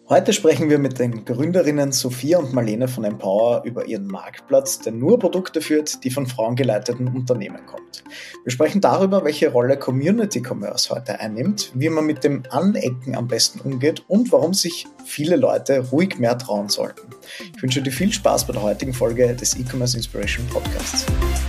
Heute sprechen wir mit den Gründerinnen Sophia und Marlene von Empower über ihren Marktplatz, der nur Produkte führt, die von Frauen geleiteten Unternehmen kommt. Wir sprechen darüber, welche Rolle Community Commerce heute einnimmt, wie man mit dem Anecken am besten umgeht und warum sich viele Leute ruhig mehr trauen sollten. Ich wünsche dir viel Spaß bei der heutigen Folge des E-Commerce Inspiration Podcasts.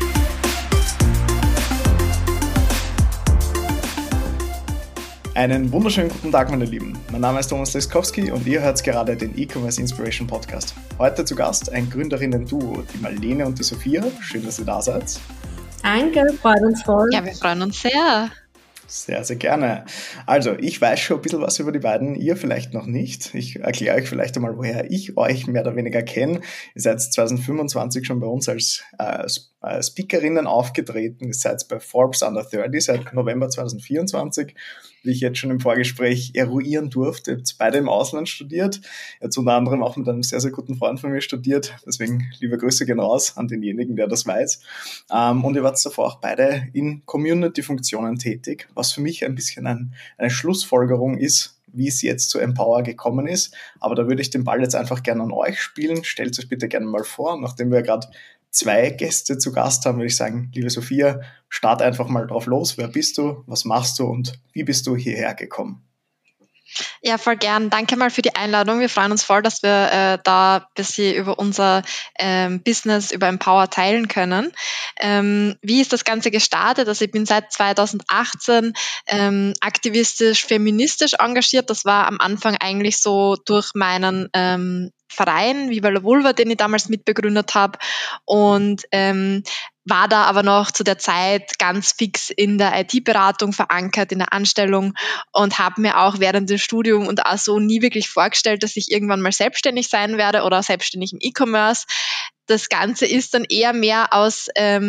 Einen wunderschönen guten Tag, meine Lieben. Mein Name ist Thomas Leskowski und ihr hört gerade den E-Commerce Inspiration Podcast. Heute zu Gast ein Gründerinnen-Duo, die Marlene und die Sophia. Schön, dass ihr da seid. Danke, freut uns voll. Ja, wir freuen uns sehr. Sehr, sehr gerne. Also, ich weiß schon ein bisschen was über die beiden, ihr vielleicht noch nicht. Ich erkläre euch vielleicht einmal, woher ich euch mehr oder weniger kenne. Ihr seid 2025 schon bei uns als Speakerinnen aufgetreten. Ihr seid bei Forbes Under 30 seit November 2024, wie ich jetzt schon im Vorgespräch eruieren durfte. Ihr habt beide im Ausland studiert. Ihr habt unter anderem auch mit einem sehr, sehr guten Freund von mir studiert. Deswegen liebe Grüße gehen raus an denjenigen, der das weiß. Und ihr wart davor auch beide in Community-Funktionen tätig, was für mich ein bisschen eine Schlussfolgerung ist, wie es jetzt zu Empower gekommen ist. Aber da würde ich den Ball jetzt einfach gerne an euch spielen. Stellt euch bitte gerne mal vor. Nachdem wir gerade 2 Gäste zu Gast haben, würde ich sagen, liebe Sophia, start einfach mal drauf los. Wer bist du? Was machst du? Und wie bist du hierher gekommen? Ja, voll gern. Danke mal für die Einladung. Wir freuen uns voll, dass wir da ein bisschen über unser Business, über Empower teilen können. Wie ist das Ganze gestartet? Also ich bin seit 2018 aktivistisch, feministisch engagiert. Das war am Anfang eigentlich so durch meinen Verein, Viva la Vulva, den ich damals mitbegründet habe. Und war da aber noch zu der Zeit ganz fix in der IT-Beratung verankert, in der Anstellung und habe mir auch während dem Studium und auch so nie wirklich vorgestellt, dass ich irgendwann mal selbstständig sein werde oder selbstständig im E-Commerce. Das Ganze ist dann eher mehr aus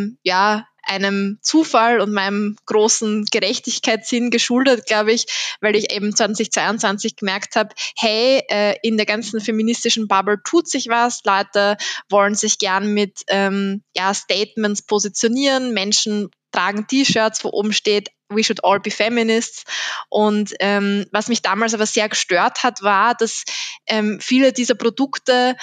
einem Zufall und meinem großen Gerechtigkeitssinn geschuldet, glaube ich, weil ich eben 2022 gemerkt habe, hey, in der ganzen feministischen Bubble tut sich was, Leute wollen sich gern mit Statements positionieren, Menschen tragen T-Shirts, wo oben steht, we should all be feminists. Und was mich damals aber sehr gestört hat, war, dass viele dieser Produkte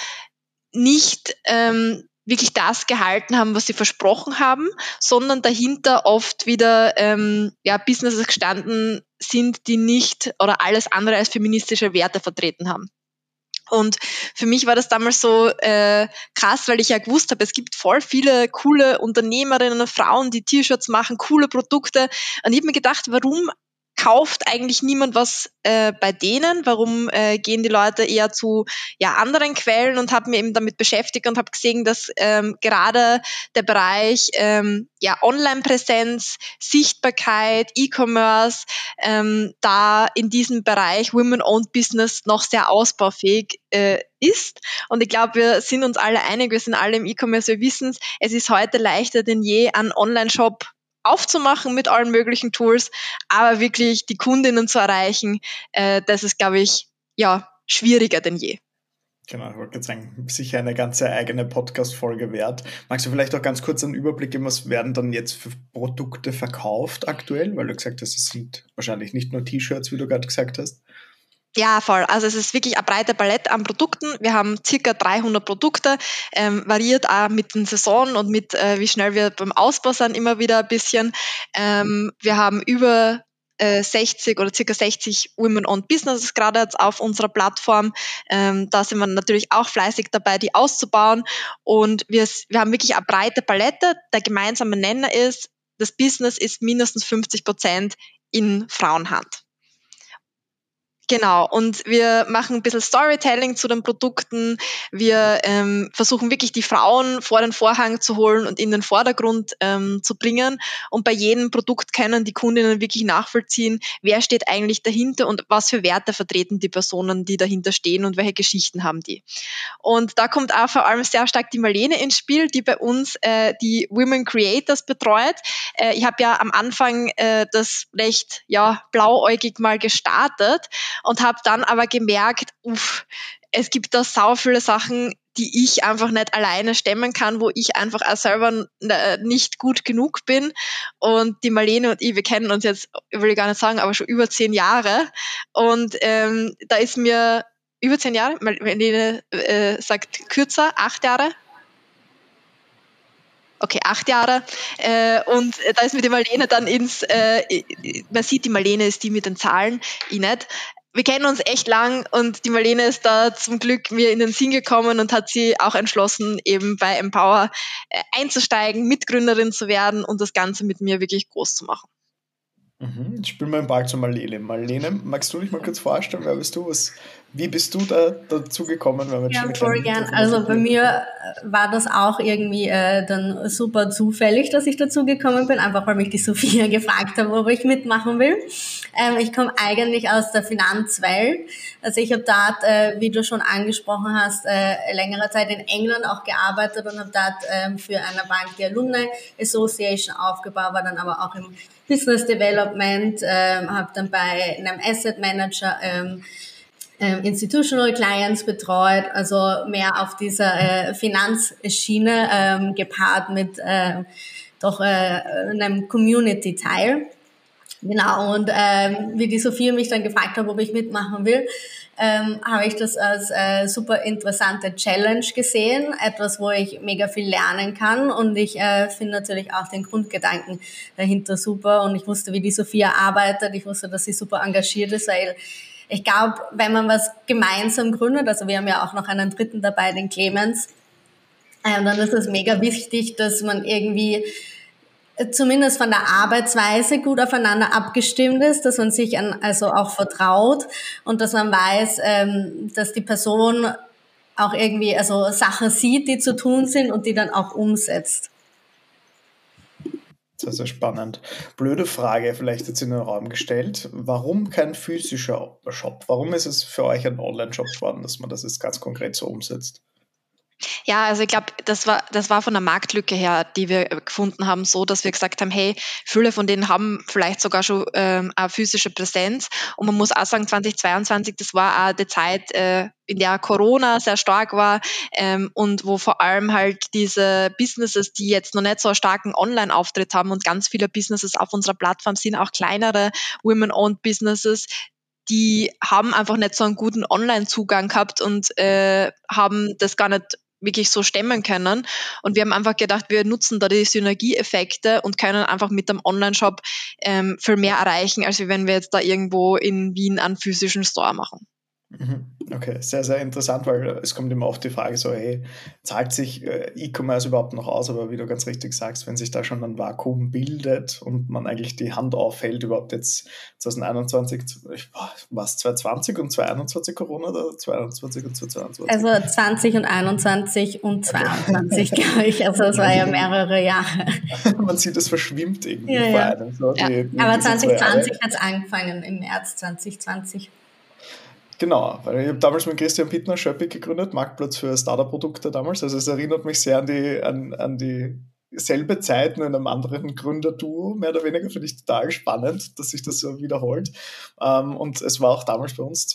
nicht wirklich das gehalten haben, was sie versprochen haben, sondern dahinter oft wieder Businesses gestanden sind, die nicht oder alles andere als feministische Werte vertreten haben. Und für mich war das damals so krass, weil ich ja gewusst habe, es gibt voll viele coole Unternehmerinnen und Frauen, die T-Shirts machen, coole Produkte. Und ich habe mir gedacht, warum kauft eigentlich niemand was bei denen? Warum gehen die Leute eher zu anderen Quellen? Und habe mir eben damit beschäftigt und habe gesehen, dass gerade der Bereich Online-Präsenz, Sichtbarkeit, E-Commerce, da in diesem Bereich Women-Owned Business noch sehr ausbaufähig ist. Und ich glaube, wir sind uns alle einig, wir sind alle im E-Commerce, wir wissen es ist heute leichter denn je, einen Online-Shop aufzumachen mit allen möglichen Tools, aber wirklich die Kundinnen zu erreichen, das ist, glaube ich, schwieriger denn je. Genau, ich wollte gerade sagen, sicher eine ganze eigene Podcast-Folge wert. Magst du vielleicht auch ganz kurz einen Überblick geben, was werden dann jetzt für Produkte verkauft aktuell? Weil du gesagt hast, es sind wahrscheinlich nicht nur T-Shirts, wie du gerade gesagt hast. Ja, voll. Also es ist wirklich eine breite Palette an Produkten. Wir haben circa 300 Produkte, variiert auch mit den Saisonen und mit wie schnell wir beim Ausbau sind immer wieder ein bisschen. Wir haben über 60 oder circa 60 Women-Owned Businesses gerade jetzt auf unserer Plattform. Da sind wir natürlich auch fleißig dabei, die auszubauen. Und wir haben wirklich eine breite Palette. Der gemeinsame Nenner ist, das Business ist mindestens 50% in Frauenhand. Genau, und wir machen ein bisschen Storytelling zu den Produkten. Wir versuchen wirklich die Frauen vor den Vorhang zu holen und in den Vordergrund zu bringen. Und bei jedem Produkt können die Kundinnen wirklich nachvollziehen, wer steht eigentlich dahinter und was für Werte vertreten die Personen, die dahinter stehen und welche Geschichten haben die. Und da kommt auch vor allem sehr stark die Marlene ins Spiel, die bei uns die Women Creators betreut. Ich habe ja am Anfang das recht blauäugig mal gestartet und habe dann aber gemerkt, es gibt da sau viele Sachen, die ich einfach nicht alleine stemmen kann, wo ich einfach auch selber nicht gut genug bin. Und die Marlene und ich, wir kennen uns jetzt, will ich gar nicht sagen, aber schon über 10 Jahre. Und da ist mir über 10 Jahre. Marlene sagt kürzer, 8 Jahre. Okay, 8 Jahre. Und da ist mit der Marlene dann man sieht, die Marlene ist die mit den Zahlen, ich nicht. Wir kennen uns echt lang und die Marlene ist da zum Glück mir in den Sinn gekommen und hat sie auch entschlossen, eben bei Empower einzusteigen, Mitgründerin zu werden und das Ganze mit mir wirklich groß zu machen. Jetzt spielen wir den Ball zu Marlene. Marlene, magst du dich mal kurz vorstellen, wer bist du? Wie bist du dazu gekommen? Ja, voll gern. Also bei mir war das auch irgendwie dann super zufällig, dass ich dazu gekommen bin, einfach weil mich die Sophia gefragt hat, ob ich mitmachen will. Ich komme eigentlich aus der Finanzwelt. Also ich habe dort, wie du schon angesprochen hast, längere Zeit in England auch gearbeitet und habe dort für eine Bank die Alumni Association aufgebaut, war dann aber auch im Business Development, habe dann bei einem Asset Manager Institutional Clients betreut, also mehr auf dieser Finanzschiene gepaart mit doch einem Community-Teil. Genau, und wie die Sophia mich dann gefragt hat, ob ich mitmachen will, habe ich das als super interessante Challenge gesehen, etwas, wo ich mega viel lernen kann und ich finde natürlich auch den Grundgedanken dahinter super und ich wusste, wie die Sophia arbeitet, ich wusste, dass sie super engagiert ist, weil ich glaube, wenn man was gemeinsam gründet, also wir haben ja auch noch einen dritten dabei, den Clemens, dann ist es mega wichtig, dass man irgendwie zumindest von der Arbeitsweise gut aufeinander abgestimmt ist, dass man sich also auch vertraut und dass man weiß, dass die Person auch irgendwie also Sachen sieht, die zu tun sind und die dann auch umsetzt. Sehr, sehr spannend. Blöde Frage, vielleicht jetzt in den Raum gestellt. Warum kein physischer Shop? Warum ist es für euch ein Online-Shop geworden, dass man das jetzt ganz konkret so umsetzt? Ja, also ich glaube, das war von der Marktlücke her, die wir gefunden haben, so, dass wir gesagt haben, hey, viele von denen haben vielleicht sogar schon eine physische Präsenz. Und man muss auch sagen, 2022, das war auch die Zeit, in der Corona sehr stark war und wo vor allem halt diese Businesses, die jetzt noch nicht so einen starken Online-Auftritt haben und ganz viele Businesses auf unserer Plattform sind, auch kleinere Women-Owned Businesses, die haben einfach nicht so einen guten Online-Zugang gehabt und haben das gar nicht wirklich so stemmen können. Und wir haben einfach gedacht, wir nutzen da die Synergieeffekte und können einfach mit dem Online-Shop viel mehr erreichen, als wenn wir jetzt da irgendwo in Wien einen physischen Store machen. Okay, sehr, sehr interessant, weil es kommt immer oft die Frage so, hey, zahlt sich E-Commerce überhaupt noch aus? Aber wie du ganz richtig sagst, wenn sich da schon ein Vakuum bildet und man eigentlich die Hand aufhält, überhaupt jetzt 2021, was 2020 und 2021 Corona oder 2021 und 2022? Also 20 und 21 und 22, okay. Glaube ich. Also es war ja mehrere Jahre. Man sieht, es verschwimmt irgendwie ja, vor einem. So, ja. Aber 2020 hat es angefangen, im März 2020. Genau, weil ich habe damals mit Christian Pittner Schöppig gegründet, Marktplatz für Startup-Produkte damals. Also es erinnert mich sehr an die selbe Zeit, nur in einem anderen Gründerduo, mehr oder weniger, finde ich total spannend, dass sich das so wiederholt. Und es war auch damals bei uns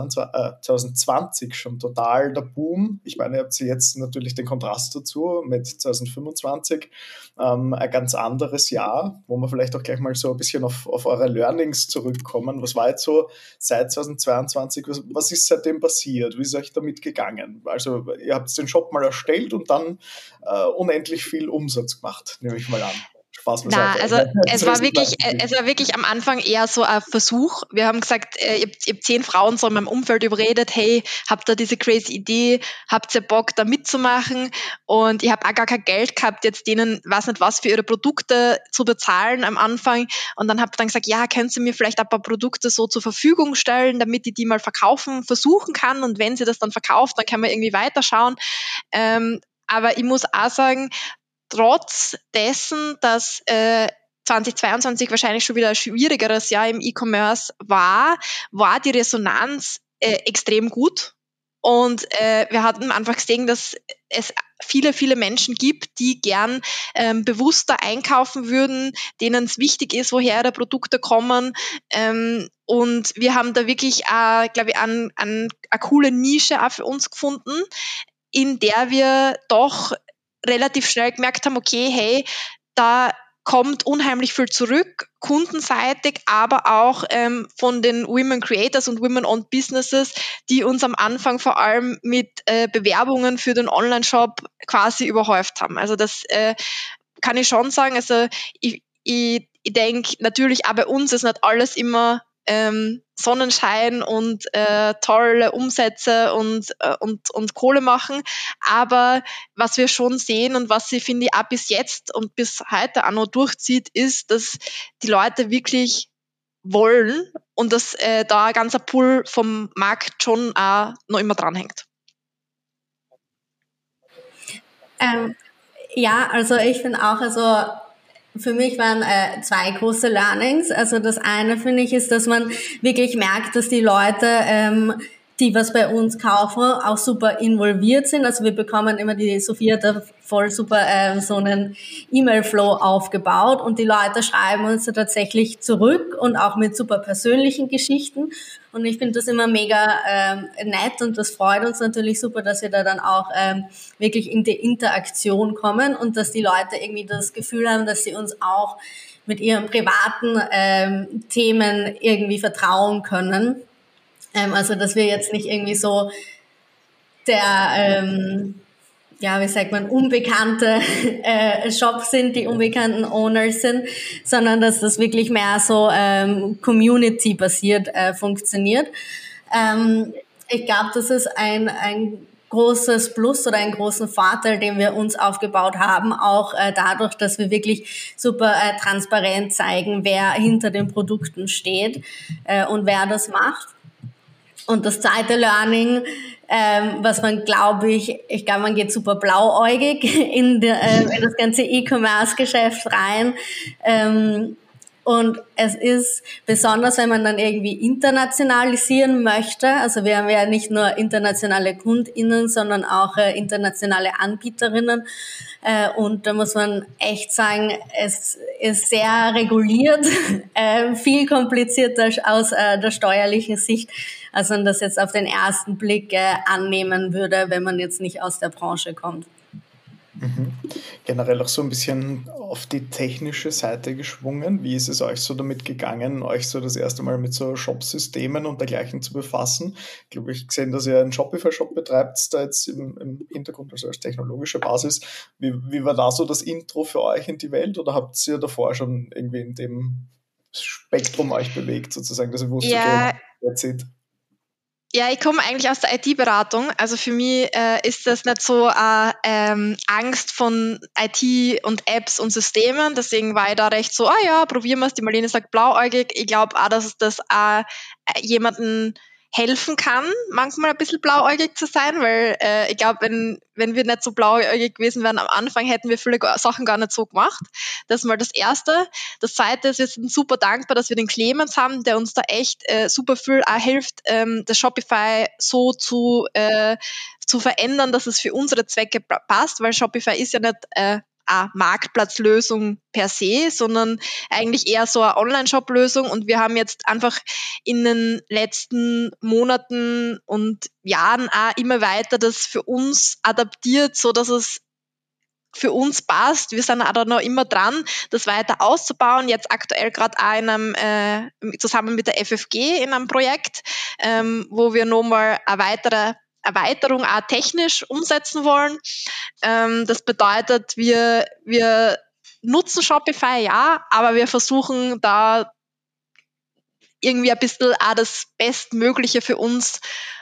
2020 schon total der Boom. Ich meine, ihr habt jetzt natürlich den Kontrast dazu mit 2025, ein ganz anderes Jahr, wo wir vielleicht auch gleich mal so ein bisschen auf eure Learnings zurückkommen. Was war jetzt so seit 2022, was ist seitdem passiert? Wie ist euch damit gegangen? Also ihr habt den Shop mal erstellt und dann unendlich viel Umsatz gemacht, nehme ich mal an. Spaß beiseite. Also es war wirklich am Anfang eher so ein Versuch. Wir haben gesagt, ich habe 10 Frauen so in meinem Umfeld überredet, hey, habt ihr diese crazy Idee, habt ihr Bock da mitzumachen? Und ich habe auch gar kein Geld gehabt, jetzt denen, weiß nicht was, für ihre Produkte zu bezahlen am Anfang. Und dann habe ich dann gesagt, ja, könnt ihr mir vielleicht ein paar Produkte so zur Verfügung stellen, damit ich die mal versuchen kann. Und wenn sie das dann verkauft, dann können wir irgendwie weiterschauen. Aber ich muss auch sagen, trotz dessen, dass 2022 wahrscheinlich schon wieder ein schwierigeres Jahr im E-Commerce war die Resonanz extrem gut. Und wir hatten einfach gesehen, dass es viele, viele Menschen gibt, die gern bewusster einkaufen würden, denen es wichtig ist, woher ihre Produkte kommen. Und wir haben da wirklich, glaube ich, eine coole Nische auch für uns gefunden, in der wir doch relativ schnell gemerkt haben, okay, hey, da kommt unheimlich viel zurück, kundenseitig, aber auch von den Women Creators und Women-Owned Businesses, die uns am Anfang vor allem mit Bewerbungen für den Online-Shop quasi überhäuft haben. Also das kann ich schon sagen. Also ich denke natürlich auch bei uns ist nicht alles immer Sonnenschein und tolle Umsätze und Kohle machen. Aber was wir schon sehen und was sie, finde ich, auch bis jetzt und bis heute auch noch durchzieht, ist, dass die Leute wirklich wollen und dass da ein ganzer Pool vom Markt schon auch noch immer dranhängt. Ja, also ich finde auch, also für mich waren zwei große Learnings. Also das eine, finde ich, ist, dass man wirklich merkt, dass die Leute, die was bei uns kaufen, auch super involviert sind. Also wir bekommen immer, die Sophia hat da voll super so einen E-Mail-Flow aufgebaut und die Leute schreiben uns da tatsächlich zurück und auch mit super persönlichen Geschichten. Und ich finde das immer mega nett und das freut uns natürlich super, dass wir da dann auch wirklich in die Interaktion kommen und dass die Leute irgendwie das Gefühl haben, dass sie uns auch mit ihren privaten Themen irgendwie vertrauen können. Also dass wir jetzt nicht irgendwie so der, wie sagt man, unbekannte Shops sind, die unbekannten Owners sind, sondern dass das wirklich mehr so Community-basiert funktioniert. Ich glaube, das ist ein großes Plus oder einen großen Vorteil, den wir uns aufgebaut haben, auch dadurch, dass wir wirklich super transparent zeigen, wer hinter den Produkten steht und wer das macht. Und das zweite Learning, was man, glaube ich glaube, man geht super blauäugig in das ganze E-Commerce-Geschäft rein. Und es ist besonders, wenn man dann irgendwie internationalisieren möchte. Also wir haben ja nicht nur internationale KundInnen, sondern auch internationale Anbieterinnen. Und da muss man echt sagen, es ist sehr reguliert, viel komplizierter aus der steuerlichen Sicht, als man das jetzt auf den ersten Blick annehmen würde, wenn man jetzt nicht aus der Branche kommt. Mhm. Generell auch so ein bisschen auf die technische Seite geschwungen. Wie ist es euch so damit gegangen, euch so das erste Mal mit so Shop-Systemen und dergleichen zu befassen? Ich glaube, ich gesehen, dass ihr einen Shopify-Shop betreibt, da jetzt im Hintergrund, also als technologische Basis. Wie war da so das Intro für euch in die Welt oder habt ihr davor schon irgendwie in dem Spektrum euch bewegt, sozusagen, dass ihr wusstet, okay, that's it? Ja, ich komme eigentlich aus der IT-Beratung. Also für mich ist das nicht so Angst von IT und Apps und Systemen. Deswegen war ich da recht so, probieren wir es. Die Marlene sagt blauäugig. Ich glaube auch, dass das jemanden helfen kann, manchmal ein bisschen blauäugig zu sein, weil ich glaube, wenn wir nicht so blauäugig gewesen wären am Anfang, hätten wir viele Sachen gar nicht so gemacht. Das ist mal das Erste. Das Zweite ist, wir sind super dankbar, dass wir den Clemens haben, der uns da echt super viel auch hilft, das Shopify so zu verändern, dass es für unsere Zwecke passt, weil Shopify ist ja nicht eine Marktplatzlösung per se, sondern eigentlich eher so eine Online-Shop-Lösung und wir haben jetzt einfach in den letzten Monaten und Jahren auch immer weiter das für uns adaptiert, so dass es für uns passt. Wir sind auch da noch immer dran, das weiter auszubauen. Jetzt aktuell gerade auch zusammen mit der FFG in einem Projekt, wo wir nochmal eine Erweiterung auch technisch umsetzen wollen. Das bedeutet, wir nutzen Shopify, ja, aber wir versuchen da irgendwie ein bisschen auch das Bestmögliche für uns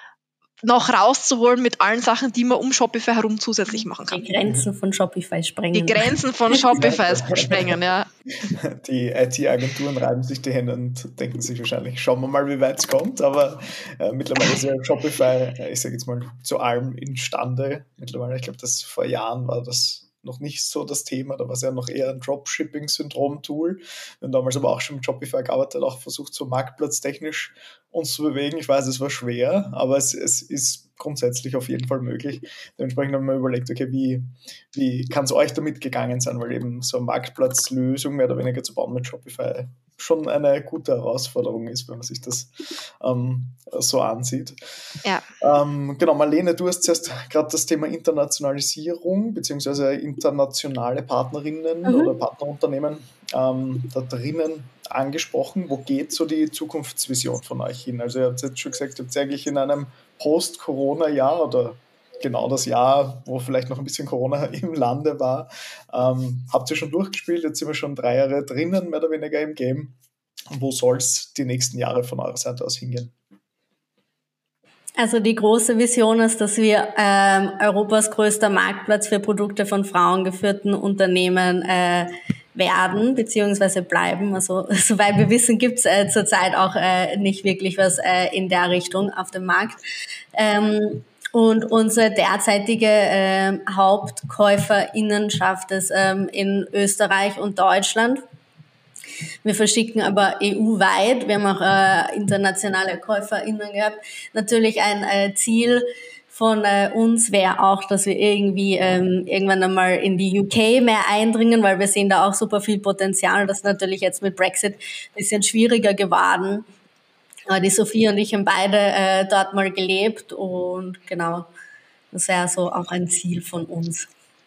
noch rauszuholen mit allen Sachen, die man um Shopify herum zusätzlich machen kann. Die Grenzen von Shopify sprengen. Die Grenzen von Shopify sprengen, ja. Die IT-Agenturen reiben sich die Hände und denken sich wahrscheinlich, schauen wir mal, wie weit es kommt. Aber mittlerweile ist ja Shopify, ich sage jetzt mal, zu allem imstande. Mittlerweile, ich glaube, das vor Jahren war das noch nicht so das Thema, da war es ja noch eher ein Dropshipping-Syndrom-Tool. Wir haben damals aber auch schon mit Shopify gearbeitet, auch versucht, so marktplatztechnisch uns zu bewegen. Ich weiß, es war schwer, aber es ist grundsätzlich auf jeden Fall möglich. Dementsprechend haben wir überlegt, okay, wie kann es euch damit gegangen sein, weil eben so eine Marktplatzlösung mehr oder weniger zu bauen mit Shopify schon eine gute Herausforderung ist, wenn man sich das so ansieht. Ja. Genau, Marlene, du hast zuerst gerade das Thema Internationalisierung beziehungsweise internationale Partnerinnen oder Partnerunternehmen da drinnen angesprochen. Wo geht so die Zukunftsvision von euch hin? Also ihr habt jetzt schon gesagt, ihr habt eigentlich in einem Post-Corona-Jahr oder genau das Jahr, wo vielleicht noch ein bisschen Corona im Lande war, habt ihr schon durchgespielt, jetzt sind wir schon 3 Jahre drinnen, mehr oder weniger im Game. Wo soll es die nächsten Jahre von eurer Seite aus hingehen? Also die große Vision ist, dass wir Europas größter Marktplatz für Produkte von frauengeführten Unternehmen werden bzw. bleiben. Also soweit wir wissen, gibt es zurzeit auch nicht wirklich was in der Richtung auf dem Markt. Und unsere derzeitige Hauptkäuferinnenschaft ist in Österreich und Deutschland. Wir verschicken aber EU-weit. Wir haben auch internationale KäuferInnen gehabt. Natürlich ein Ziel von uns wäre auch, dass wir irgendwie irgendwann einmal in die UK mehr eindringen, weil wir sehen da auch super viel Potenzial. Das ist natürlich jetzt mit Brexit ein bisschen schwieriger geworden. Die Sophie und ich haben beide dort mal gelebt und genau, das wäre so auch ein Ziel von uns.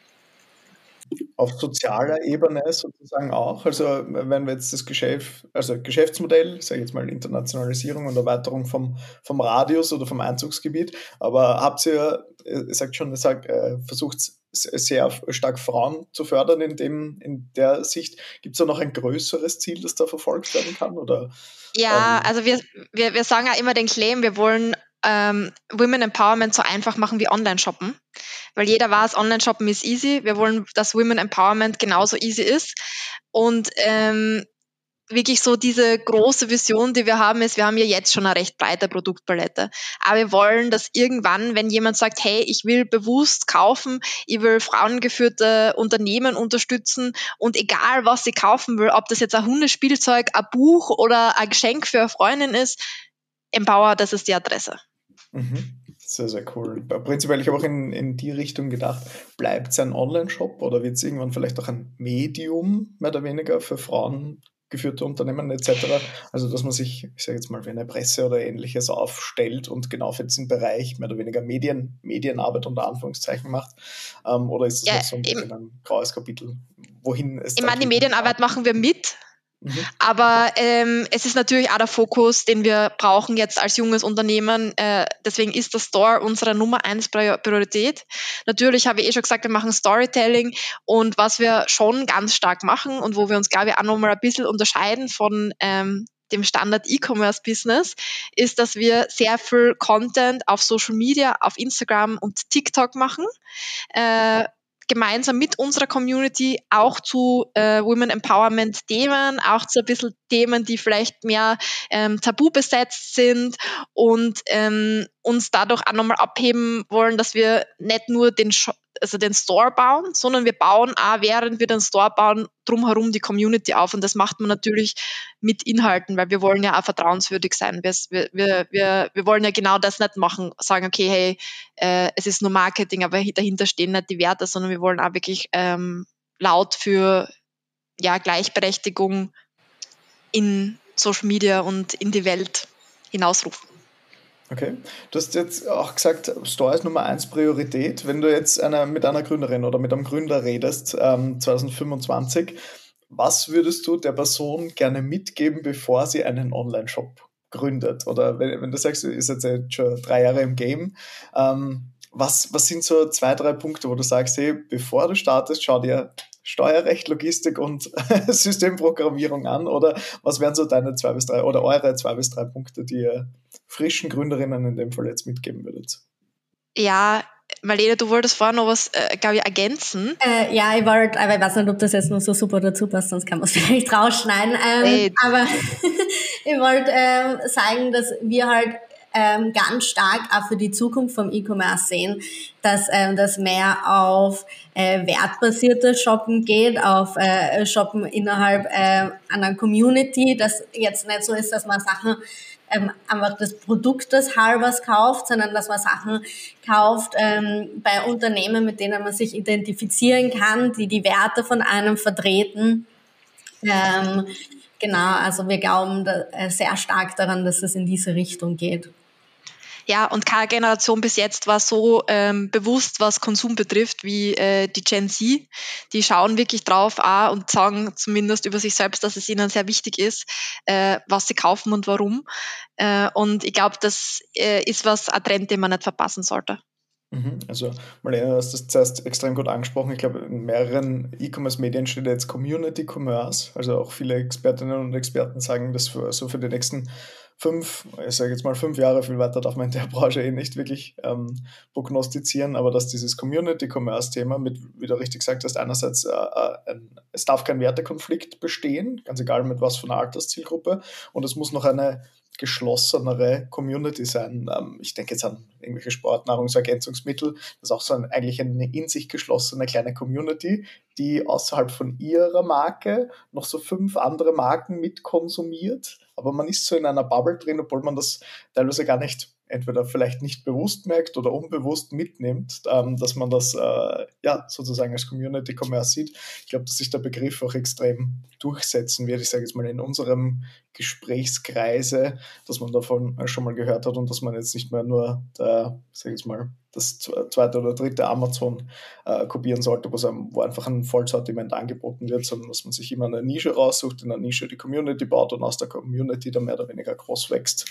Auf sozialer Ebene sozusagen auch. Also wenn wir jetzt das Geschäftsmodell, sage ich jetzt mal Internationalisierung und Erweiterung vom Radius oder vom Einzugsgebiet, aber habt ihr, versucht sehr stark Frauen zu fördern in der Sicht. Gibt es da noch ein größeres Ziel, das da verfolgt werden kann? Oder, Ja, also wir sagen ja immer den Claim, wir wollen Women Empowerment so einfach machen wie Online-Shoppen, weil jeder weiß, Online-Shoppen ist easy. Wir wollen, dass Women Empowerment genauso easy ist und wirklich so diese große Vision, die wir haben, ist, wir haben ja jetzt schon eine recht breite Produktpalette, aber wir wollen, dass irgendwann, wenn jemand sagt, hey, ich will bewusst kaufen, ich will frauengeführte Unternehmen unterstützen und egal, was ich kaufen will, ob das jetzt ein Hundespielzeug, ein Buch oder ein Geschenk für eine Freundin ist, Empower, das ist die Adresse. Sehr, sehr cool. Prinzipiell, ich habe auch in die Richtung gedacht, bleibt es ein Online-Shop oder wird es irgendwann vielleicht auch ein Medium, mehr oder weniger, für frauengeführte Unternehmen etc.? Also, dass man sich, ich sage jetzt mal, wie eine Presse oder Ähnliches aufstellt und genau für diesen Bereich mehr oder weniger Medienarbeit unter Anführungszeichen macht? Oder ist das noch so ein bisschen ein graues Kapitel? Wohin es Ich meine, die Medienarbeit machen wir mit. Aber es ist natürlich auch der Fokus, den wir brauchen jetzt als junges Unternehmen. Deswegen ist der Store unsere Nummer 1 Priorität. Natürlich habe ich schon gesagt, wir machen Storytelling und was wir schon ganz stark machen und wo wir uns, glaube ich, auch nochmal ein bisschen unterscheiden von dem Standard E-Commerce-Business, ist, dass wir sehr viel Content auf Social Media, auf Instagram und TikTok machen. Gemeinsam mit unserer Community auch zu Women Empowerment Themen, auch zu ein bisschen Themen, die vielleicht mehr tabu besetzt sind und uns dadurch auch nochmal abheben wollen, dass wir nicht nur den Store bauen, sondern wir bauen auch, während wir den Store bauen, drumherum die Community auf. Und das macht man natürlich mit Inhalten, weil wir wollen ja auch vertrauenswürdig sein. Wir wollen ja genau das nicht machen, sagen, okay, hey, es ist nur Marketing, aber dahinter stehen nicht die Werte, sondern wir wollen auch wirklich laut für Gleichberechtigung in Social Media und in die Welt hinausrufen. Okay, du hast jetzt auch gesagt, Store ist Nummer 1 Priorität. Wenn du jetzt mit einer Gründerin oder mit einem Gründer redest, 2025, was würdest du der Person gerne mitgeben, bevor sie einen Online-Shop gründet? Oder wenn du sagst, du bist jetzt schon 3 Jahre im Game, was sind so 2, 3 Punkte, wo du sagst, hey, bevor du startest, schau dir Steuerrecht, Logistik und Systemprogrammierung an, oder was wären so deine 2 bis 3 oder eure 2 bis 3 Punkte, die ihr frischen Gründerinnen in dem Fall jetzt mitgeben würdet? Ja, Marlene, du wolltest vorhin noch was, glaube ich, ergänzen. Ja, ich weiß nicht, ob das jetzt nur so super dazu passt, sonst kann man es vielleicht rausschneiden. Aber ich wollte sagen, dass wir halt ganz stark auch für die Zukunft vom E-Commerce sehen, dass das mehr auf wertbasiertes Shoppen geht, auf Shoppen innerhalb einer Community, dass jetzt nicht so ist, dass man Sachen einfach des Produktes halbers kauft, sondern dass man Sachen kauft bei Unternehmen, mit denen man sich identifizieren kann, die die Werte von einem vertreten. Genau, also wir glauben sehr stark daran, dass es in diese Richtung geht. Ja, und keine Generation bis jetzt war so bewusst, was Konsum betrifft, wie die Gen Z. Die schauen wirklich drauf und sagen zumindest über sich selbst, dass es ihnen sehr wichtig ist, was sie kaufen und warum. Und ich glaube, das ist ein Trend, den man nicht verpassen sollte. Also Marlene, du hast das zuerst extrem gut angesprochen. Ich glaube, in mehreren E-Commerce-Medien steht jetzt Community Commerce. Also auch viele Expertinnen und Experten sagen, dass für die nächsten ich sage jetzt mal 5 Jahre, viel weiter darf man in der Branche nicht wirklich prognostizieren, aber dass dieses Community Commerce-Thema mit, wie du richtig gesagt hast, einerseits es darf kein Wertekonflikt bestehen, ganz egal mit was für einer Alterszielgruppe, und es muss noch eine geschlossenere Community sein. Ich denke jetzt an irgendwelche Sportnahrungsergänzungsmittel. Das ist auch so eigentlich eine in sich geschlossene kleine Community, die außerhalb von ihrer Marke noch so 5 andere Marken mitkonsumiert. Aber man ist so in einer Bubble drin, obwohl man das teilweise gar nicht, entweder vielleicht nicht bewusst merkt oder unbewusst mitnimmt, dass man das sozusagen als Community Commerce sieht. Ich glaube, dass sich der Begriff auch extrem durchsetzen wird. Ich sage jetzt mal in unserem Gesprächskreise, dass man davon schon mal gehört hat und dass man jetzt nicht mehr nur das zweite oder dritte Amazon kopieren sollte, wo einfach ein Vollsortiment angeboten wird, sondern dass man sich immer eine Nische raussucht, in der Nische die Community baut und aus der Community dann mehr oder weniger groß wächst.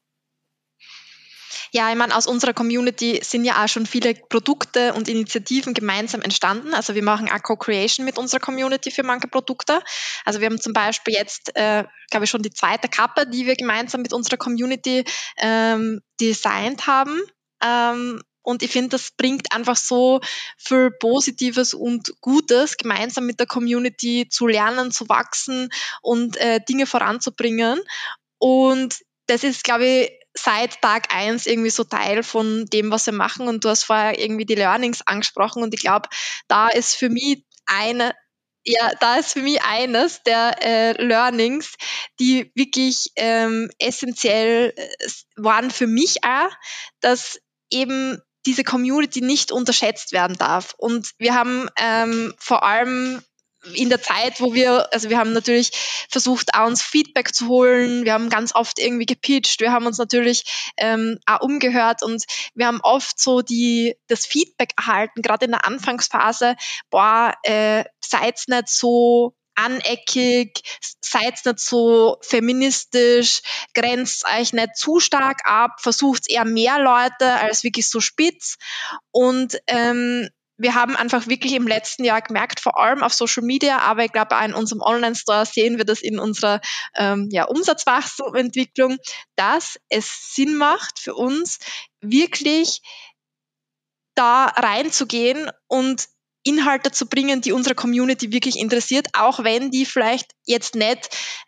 Ja, ich meine, aus unserer Community sind ja auch schon viele Produkte und Initiativen gemeinsam entstanden. Also wir machen auch Co-Creation mit unserer Community für manche Produkte. Also wir haben zum Beispiel jetzt, glaube ich, schon die 2. Kappe, die wir gemeinsam mit unserer Community designt haben. Und ich finde, das bringt einfach so viel Positives und Gutes, gemeinsam mit der Community zu lernen, zu wachsen und Dinge voranzubringen. Und das ist, glaube ich, seit Tag 1 irgendwie so Teil von dem, was wir machen. Und du hast vorher irgendwie die Learnings angesprochen. Und ich glaube, da ist für mich eines der Learnings, die wirklich essentiell waren für mich auch, dass eben diese Community nicht unterschätzt werden darf. Und wir haben vor allem in der Zeit, wir haben natürlich versucht, auch uns Feedback zu holen, wir haben ganz oft irgendwie gepitcht, wir haben uns natürlich auch umgehört und wir haben oft so das Feedback erhalten, gerade in der Anfangsphase, seid nicht so aneckig, seid nicht so feministisch, grenzt euch nicht zu stark ab, versucht eher mehr Leute als wirklich so spitz und wir haben einfach wirklich im letzten Jahr gemerkt, vor allem auf Social Media, aber ich glaube auch in unserem Online-Store sehen wir das in unserer Umsatzwachstumsentwicklung, dass es Sinn macht für uns, wirklich da reinzugehen und Inhalte zu bringen, die unsere Community wirklich interessiert, auch wenn die vielleicht jetzt nicht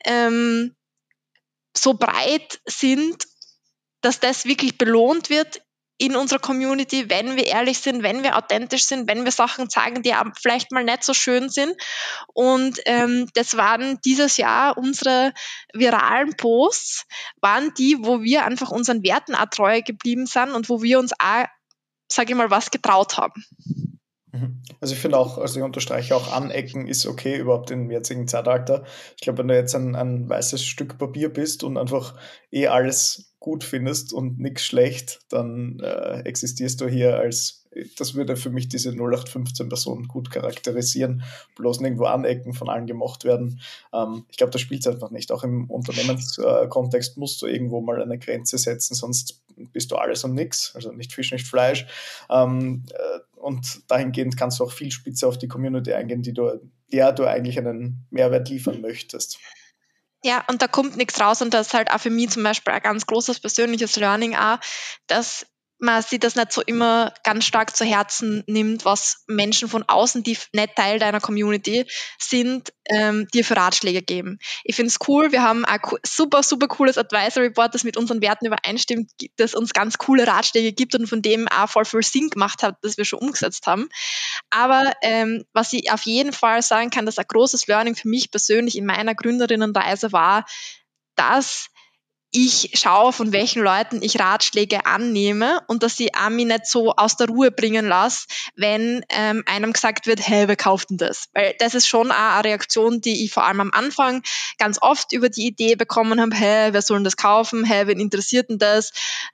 so breit sind, dass das wirklich belohnt wird in unserer Community, wenn wir ehrlich sind, wenn wir authentisch sind, wenn wir Sachen zeigen, die vielleicht mal nicht so schön sind. Und das waren dieses Jahr unsere viralen Posts, waren die, wo wir einfach unseren Werten auch treu geblieben sind und wo wir uns auch, sage ich mal, was getraut haben. Also ich finde auch, also ich unterstreiche auch, Anecken ist okay überhaupt im jetzigen Zeitalter. Ich glaube, wenn du jetzt ein weißes Stück Papier bist und einfach alles gut findest und nichts schlecht, dann existierst du hier das würde für mich diese 0815-Person gut charakterisieren, bloß nirgendwo anecken, von allen gemocht werden. Ich glaube, das spielt es einfach nicht. Auch im Unternehmenskontext musst du irgendwo mal eine Grenze setzen, sonst bist du alles und nichts, also nicht Fisch, nicht Fleisch. Und dahingehend kannst du auch viel spitzer auf die Community eingehen, der du eigentlich einen Mehrwert liefern möchtest. Ja, und da kommt nichts raus und das ist halt auch für mich zum Beispiel ein ganz großes persönliches Learning auch, dass man sich das nicht so immer ganz stark zu Herzen nimmt, was Menschen von außen, die nicht Teil deiner Community sind, dir für Ratschläge geben. Ich finde es cool, wir haben ein super, super cooles Advisory Board, das mit unseren Werten übereinstimmt, das uns ganz coole Ratschläge gibt und von dem auch voll viel Sinn gemacht hat, das wir schon umgesetzt haben. Aber was ich auf jeden Fall sagen kann, dass ein großes Learning für mich persönlich in meiner Gründerinnenreise war, dass ich schaue, von welchen Leuten ich Ratschläge annehme und dass ich auch mich nicht so aus der Ruhe bringen lasse, wenn einem gesagt wird, hey, wer kauft denn das? Weil das ist schon auch eine Reaktion, die ich vor allem am Anfang ganz oft über die Idee bekommen habe, hey, wer soll denn das kaufen? Hey, wen interessiert denn das?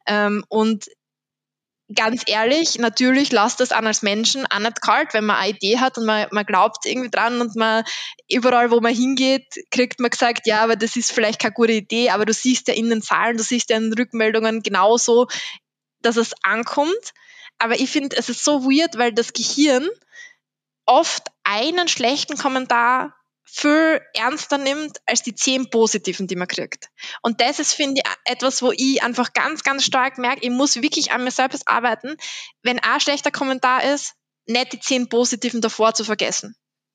Und ganz ehrlich, natürlich lasst das an als Menschen auch nicht kalt, wenn man eine Idee hat und man glaubt irgendwie dran und man überall, wo man hingeht, kriegt man gesagt, ja, aber das ist vielleicht keine gute Idee, aber du siehst ja in den Zahlen, du siehst ja in den Rückmeldungen genauso, dass es ankommt. Aber ich finde, es ist so weird, weil das Gehirn oft einen schlechten Kommentar viel ernster nimmt als die 10 positiven, die man kriegt. Und das ist, finde ich, etwas, wo ich einfach ganz, ganz stark merke, ich muss wirklich an mir selbst arbeiten, wenn ein schlechter Kommentar ist, nicht die 10 positiven davor zu vergessen.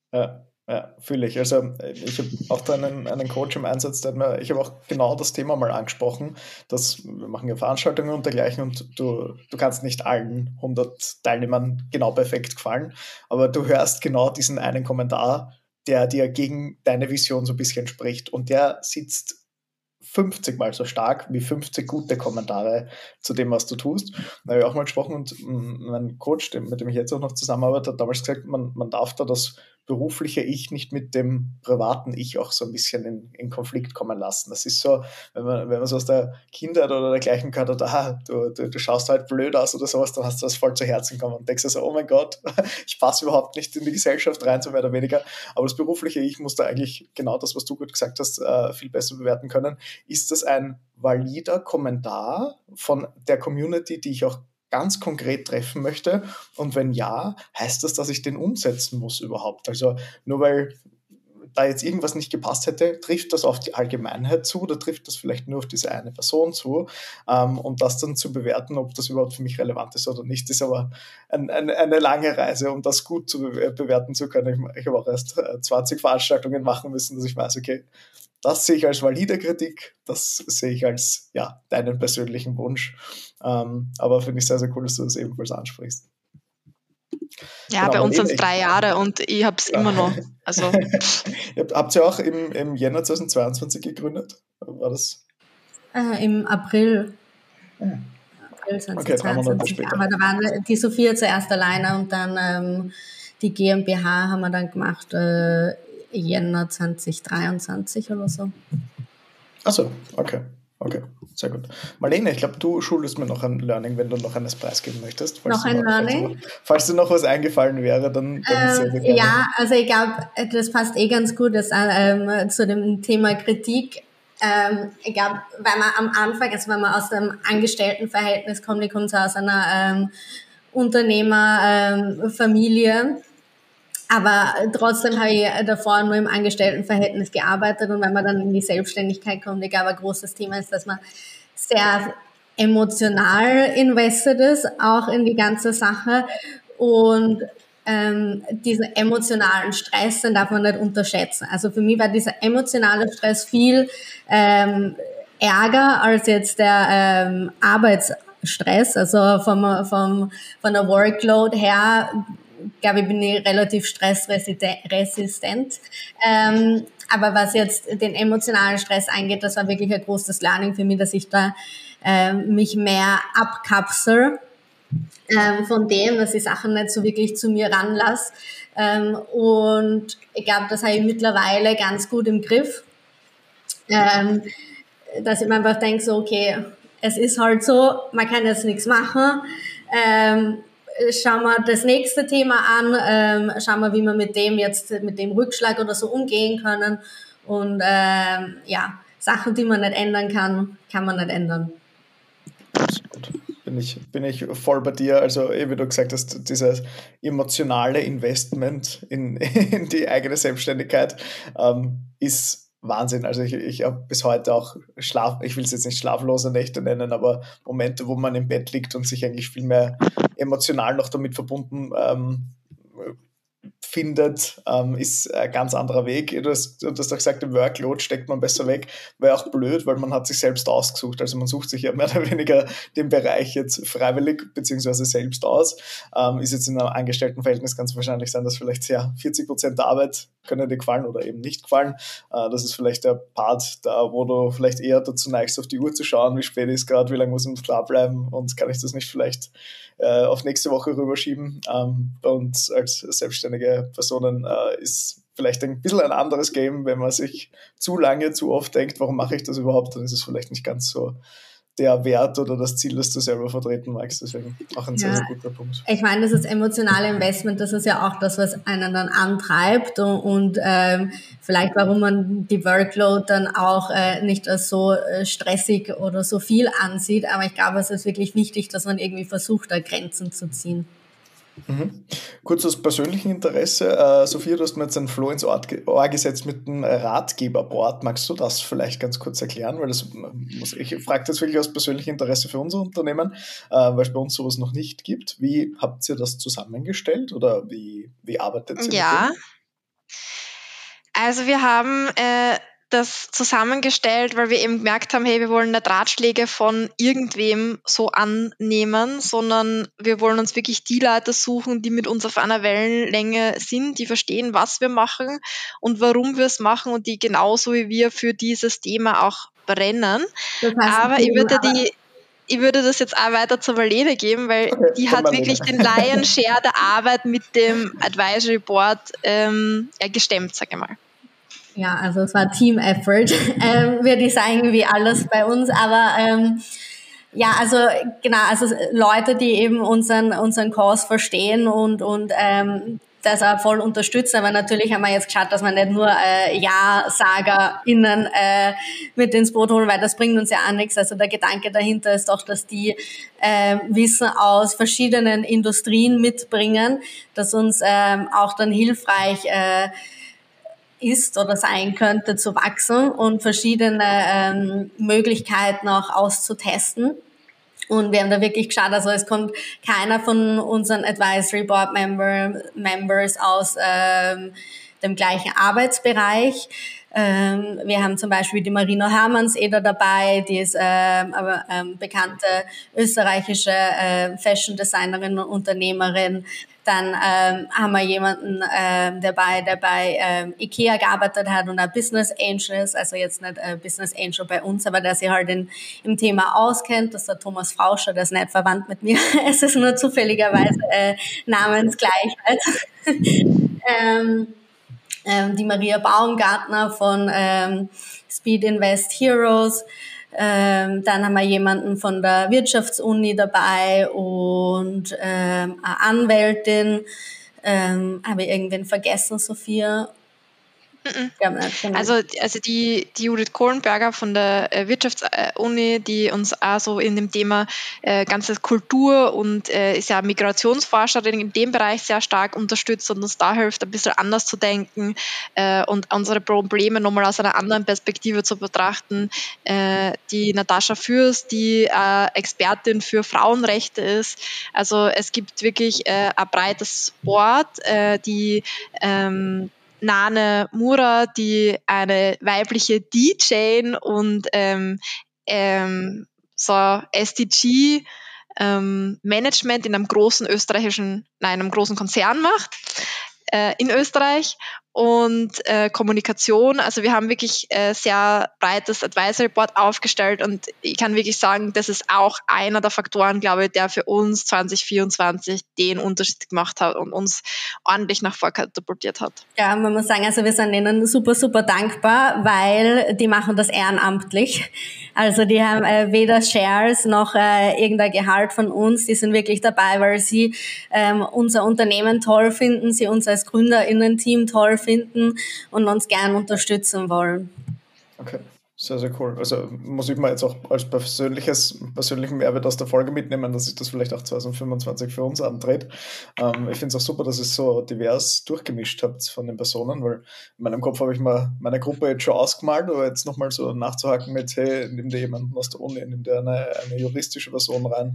Ja, fühle ich. Also ich habe auch da einen Coach im Einsatz, ich habe auch genau das Thema mal angesprochen, dass wir machen ja Veranstaltungen und dergleichen und du kannst nicht allen 100 Teilnehmern genau perfekt gefallen, aber du hörst genau diesen einen Kommentar, der dir gegen deine Vision so ein bisschen spricht und der sitzt 50 Mal so stark wie 50 gute Kommentare zu dem, was du tust. Da habe ich auch mal gesprochen und mein Coach, mit dem ich jetzt auch noch zusammenarbeite, hat damals gesagt, man darf da das berufliche Ich nicht mit dem privaten Ich auch so ein bisschen in Konflikt kommen lassen. Das ist so, wenn man so aus der Kindheit oder dergleichen gehört hat, du schaust halt blöd aus oder sowas, dann hast du das voll zu Herzen gekommen und denkst so, oh mein Gott, ich passe überhaupt nicht in die Gesellschaft rein, so mehr oder weniger. Aber das berufliche Ich muss da eigentlich genau das, was du gut gesagt hast, viel besser bewerten können. Ist das ein valider Kommentar von der Community, die ich auch ganz konkret treffen möchte? Und wenn ja, heißt das, dass ich den umsetzen muss überhaupt? Also nur weil da jetzt irgendwas nicht gepasst hätte, trifft das auf die Allgemeinheit zu oder trifft das vielleicht nur auf diese eine Person zu? Und das dann zu bewerten, ob das überhaupt für mich relevant ist oder nicht, ist aber eine lange Reise, um das gut zu bewerten zu können. Ich habe auch erst 20 Veranstaltungen machen müssen, dass ich weiß, okay, das sehe ich als valide Kritik, das sehe ich als deinen persönlichen Wunsch. Aber finde ich sehr, sehr cool, dass du das ebenfalls ansprichst. Ja, genau, bei uns sind es 3 Jahre und ich habe es immer noch. Also. Habt ihr auch im Jänner 2022 gegründet? War das? Im April. April 2022. Okay, aber da waren die Sophia zuerst alleine und dann die GmbH haben wir dann gemacht Jänner 2023 oder so. Achso, okay, sehr gut. Marlene, ich glaube, du schuldest mir noch ein Learning, wenn du noch eines preisgeben möchtest. Noch ein Learning? Falls dir noch was eingefallen wäre, dann sehr, sehr gerne. Ja, also ich glaube, das passt ganz gut zu dem Thema Kritik. Ich glaube, weil man am Anfang, also wenn man aus dem Angestelltenverhältnis kommt, ich komme so aus einer Unternehmerfamilie, aber trotzdem habe ich davor nur im Angestelltenverhältnis gearbeitet und wenn man dann in die Selbstständigkeit kommt, ich glaube, ein großes Thema ist, dass man sehr emotional invested ist, auch in die ganze Sache und diesen emotionalen Stress, den darf man nicht unterschätzen. Also für mich war dieser emotionale Stress viel ärger als jetzt der Arbeitsstress, also von der Workload her, glaube ich, bin ich relativ stressresistent. Aber was jetzt den emotionalen Stress angeht, das war wirklich ein großes Learning für mich, dass ich da mich mehr abkapsel von dem, dass ich Sachen nicht so wirklich zu mir ranlasse. Und ich glaube, das habe ich mittlerweile ganz gut im Griff. Dass ich mir einfach denke, so, okay, es ist halt so, man kann jetzt nichts machen. Schauen wir das nächste Thema an, schauen wir, wie wir mit dem Rückschlag oder so umgehen können. Und Sachen, die man nicht ändern kann man nicht ändern. Absolut. Bin ich voll bei dir. Also, wie du gesagt hast, dieses emotionale Investment in die eigene Selbstständigkeit ist Wahnsinn. Also ich habe bis heute auch ich will es jetzt nicht schlaflose Nächte nennen, aber Momente, wo man im Bett liegt und sich eigentlich viel mehr emotional noch damit verbunden findet, ist ein ganz anderer Weg. Du hast auch gesagt, den Workload steckt man besser weg, wäre auch blöd, weil man hat sich selbst ausgesucht. Also man sucht sich ja mehr oder weniger den Bereich jetzt freiwillig beziehungsweise selbst aus. Ist jetzt in einem Angestelltenverhältnis ganz wahrscheinlich sein, dass vielleicht 40% der Arbeit können dir gefallen oder eben nicht gefallen. Das ist vielleicht der Part, da wo du vielleicht eher dazu neigst, auf die Uhr zu schauen, wie spät ist gerade, wie lange muss ich noch da bleiben und kann ich das nicht vielleicht auf nächste Woche rüberschieben. Und als selbstständige Personen ist vielleicht ein bisschen ein anderes Game, wenn man sich zu lange, zu oft denkt, warum mache ich das überhaupt, dann ist es vielleicht nicht ganz so der Wert oder das Ziel, das du selber vertreten magst. Deswegen auch ein sehr, sehr guter Punkt. Ich meine, das emotionale Investment, das ist ja auch das, was einen dann antreibt und vielleicht, warum man die Workload dann auch nicht als so stressig oder so viel ansieht. Aber ich glaube, es ist wirklich wichtig, dass man irgendwie versucht, da Grenzen zu ziehen. Mhm. Kurz aus persönlichem Interesse, Sophia, du hast mir jetzt ein Floh ins Ohr gesetzt mit dem Ratgeberboard. Magst du das vielleicht ganz kurz erklären? Weil ich frage das wirklich aus persönlichem Interesse für unser Unternehmen, weil es bei uns sowas noch nicht gibt. Wie habt ihr das zusammengestellt oder wie arbeitet ihr mit dem? Also wir haben das zusammengestellt, weil wir eben gemerkt haben, hey, wir wollen nicht Ratschläge von irgendwem so annehmen, sondern wir wollen uns wirklich die Leute suchen, die mit uns auf einer Wellenlänge sind, die verstehen, was wir machen und warum wir es machen und die genauso wie wir für dieses Thema auch brennen. Das heißt, aber ich würde das jetzt auch weiter zur Marlene geben, weil die hat wirklich den Lion's Share der Arbeit mit dem Advisory Board gestemmt, sage ich mal. Ja, also es war Team-Effort, würde ich sagen, wie alles bei uns, aber ja, also genau, also Leute, die eben unseren Kurs verstehen und das auch voll unterstützen, aber natürlich haben wir jetzt geschaut, dass wir nicht nur Ja-SagerInnen mit ins Boot holen, weil das bringt uns ja auch nichts. Also der Gedanke dahinter ist doch, dass die Wissen aus verschiedenen Industrien mitbringen, das uns auch dann hilfreich ist oder sein könnte zu wachsen und verschiedene Möglichkeiten auch auszutesten. Und wir haben da wirklich geschaut, also es kommt keiner von unseren Advisory Board Members aus dem gleichen Arbeitsbereich. Wir haben zum Beispiel die Marina Hermanns-Eder dabei, die ist bekannte österreichische Fashion-Designerin und Unternehmerin. Dann haben wir jemanden der bei IKEA gearbeitet hat und ein Business Angel ist, also jetzt nicht Business Angel bei uns, aber der sich halt im Thema auskennt. Das ist der Thomas Frauscher, der ist nicht verwandt mit mir. Es ist nur zufälligerweise Namensgleichheit. Die Maria Baumgartner von Speed Invest Heroes. Dann haben wir jemanden von der Wirtschaftsuni dabei und eine Anwältin. Habe ich irgendwen vergessen, Sophia? Also die Judith Kohlenberger von der Wirtschaftsuni, die uns auch so in dem Thema ganze Kultur und ist ja Migrationsforscherin in dem Bereich sehr stark unterstützt und uns da hilft, ein bisschen anders zu denken und unsere Probleme nochmal aus einer anderen Perspektive zu betrachten. Die Natascha Fürst, die Expertin für Frauenrechte ist. Also es gibt wirklich ein breites Board, die Nane Mura, die eine weibliche DJ und so SDG Management in einem großen Konzern macht in Österreich und Kommunikation. Also wir haben wirklich sehr breites Advisory Board aufgestellt und ich kann wirklich sagen, das ist auch einer der Faktoren, glaube ich, der für uns 2024 den Unterschied gemacht hat und uns ordentlich nach vorne katapultiert hat. Ja, man muss sagen, also wir sind ihnen super, super dankbar, weil die machen das ehrenamtlich. Also die haben weder Shares noch irgendein Gehalt von uns. Die sind wirklich dabei, weil sie unser Unternehmen toll finden, sie uns als GründerInnen-Team toll finden und uns gern unterstützen wollen. Okay, sehr, sehr cool. Also muss ich mir jetzt auch als persönlichen Mehrwert aus der Folge mitnehmen, dass ich das vielleicht auch 2025 für uns antrete. Ich finde es auch super, dass ihr es so divers durchgemischt habt von den Personen, weil in meinem Kopf habe ich mir meine Gruppe jetzt schon ausgemalt, aber jetzt nochmal so nachzuhaken mit, hey, nimm dir jemanden aus der Uni, nimm dir eine juristische Person rein,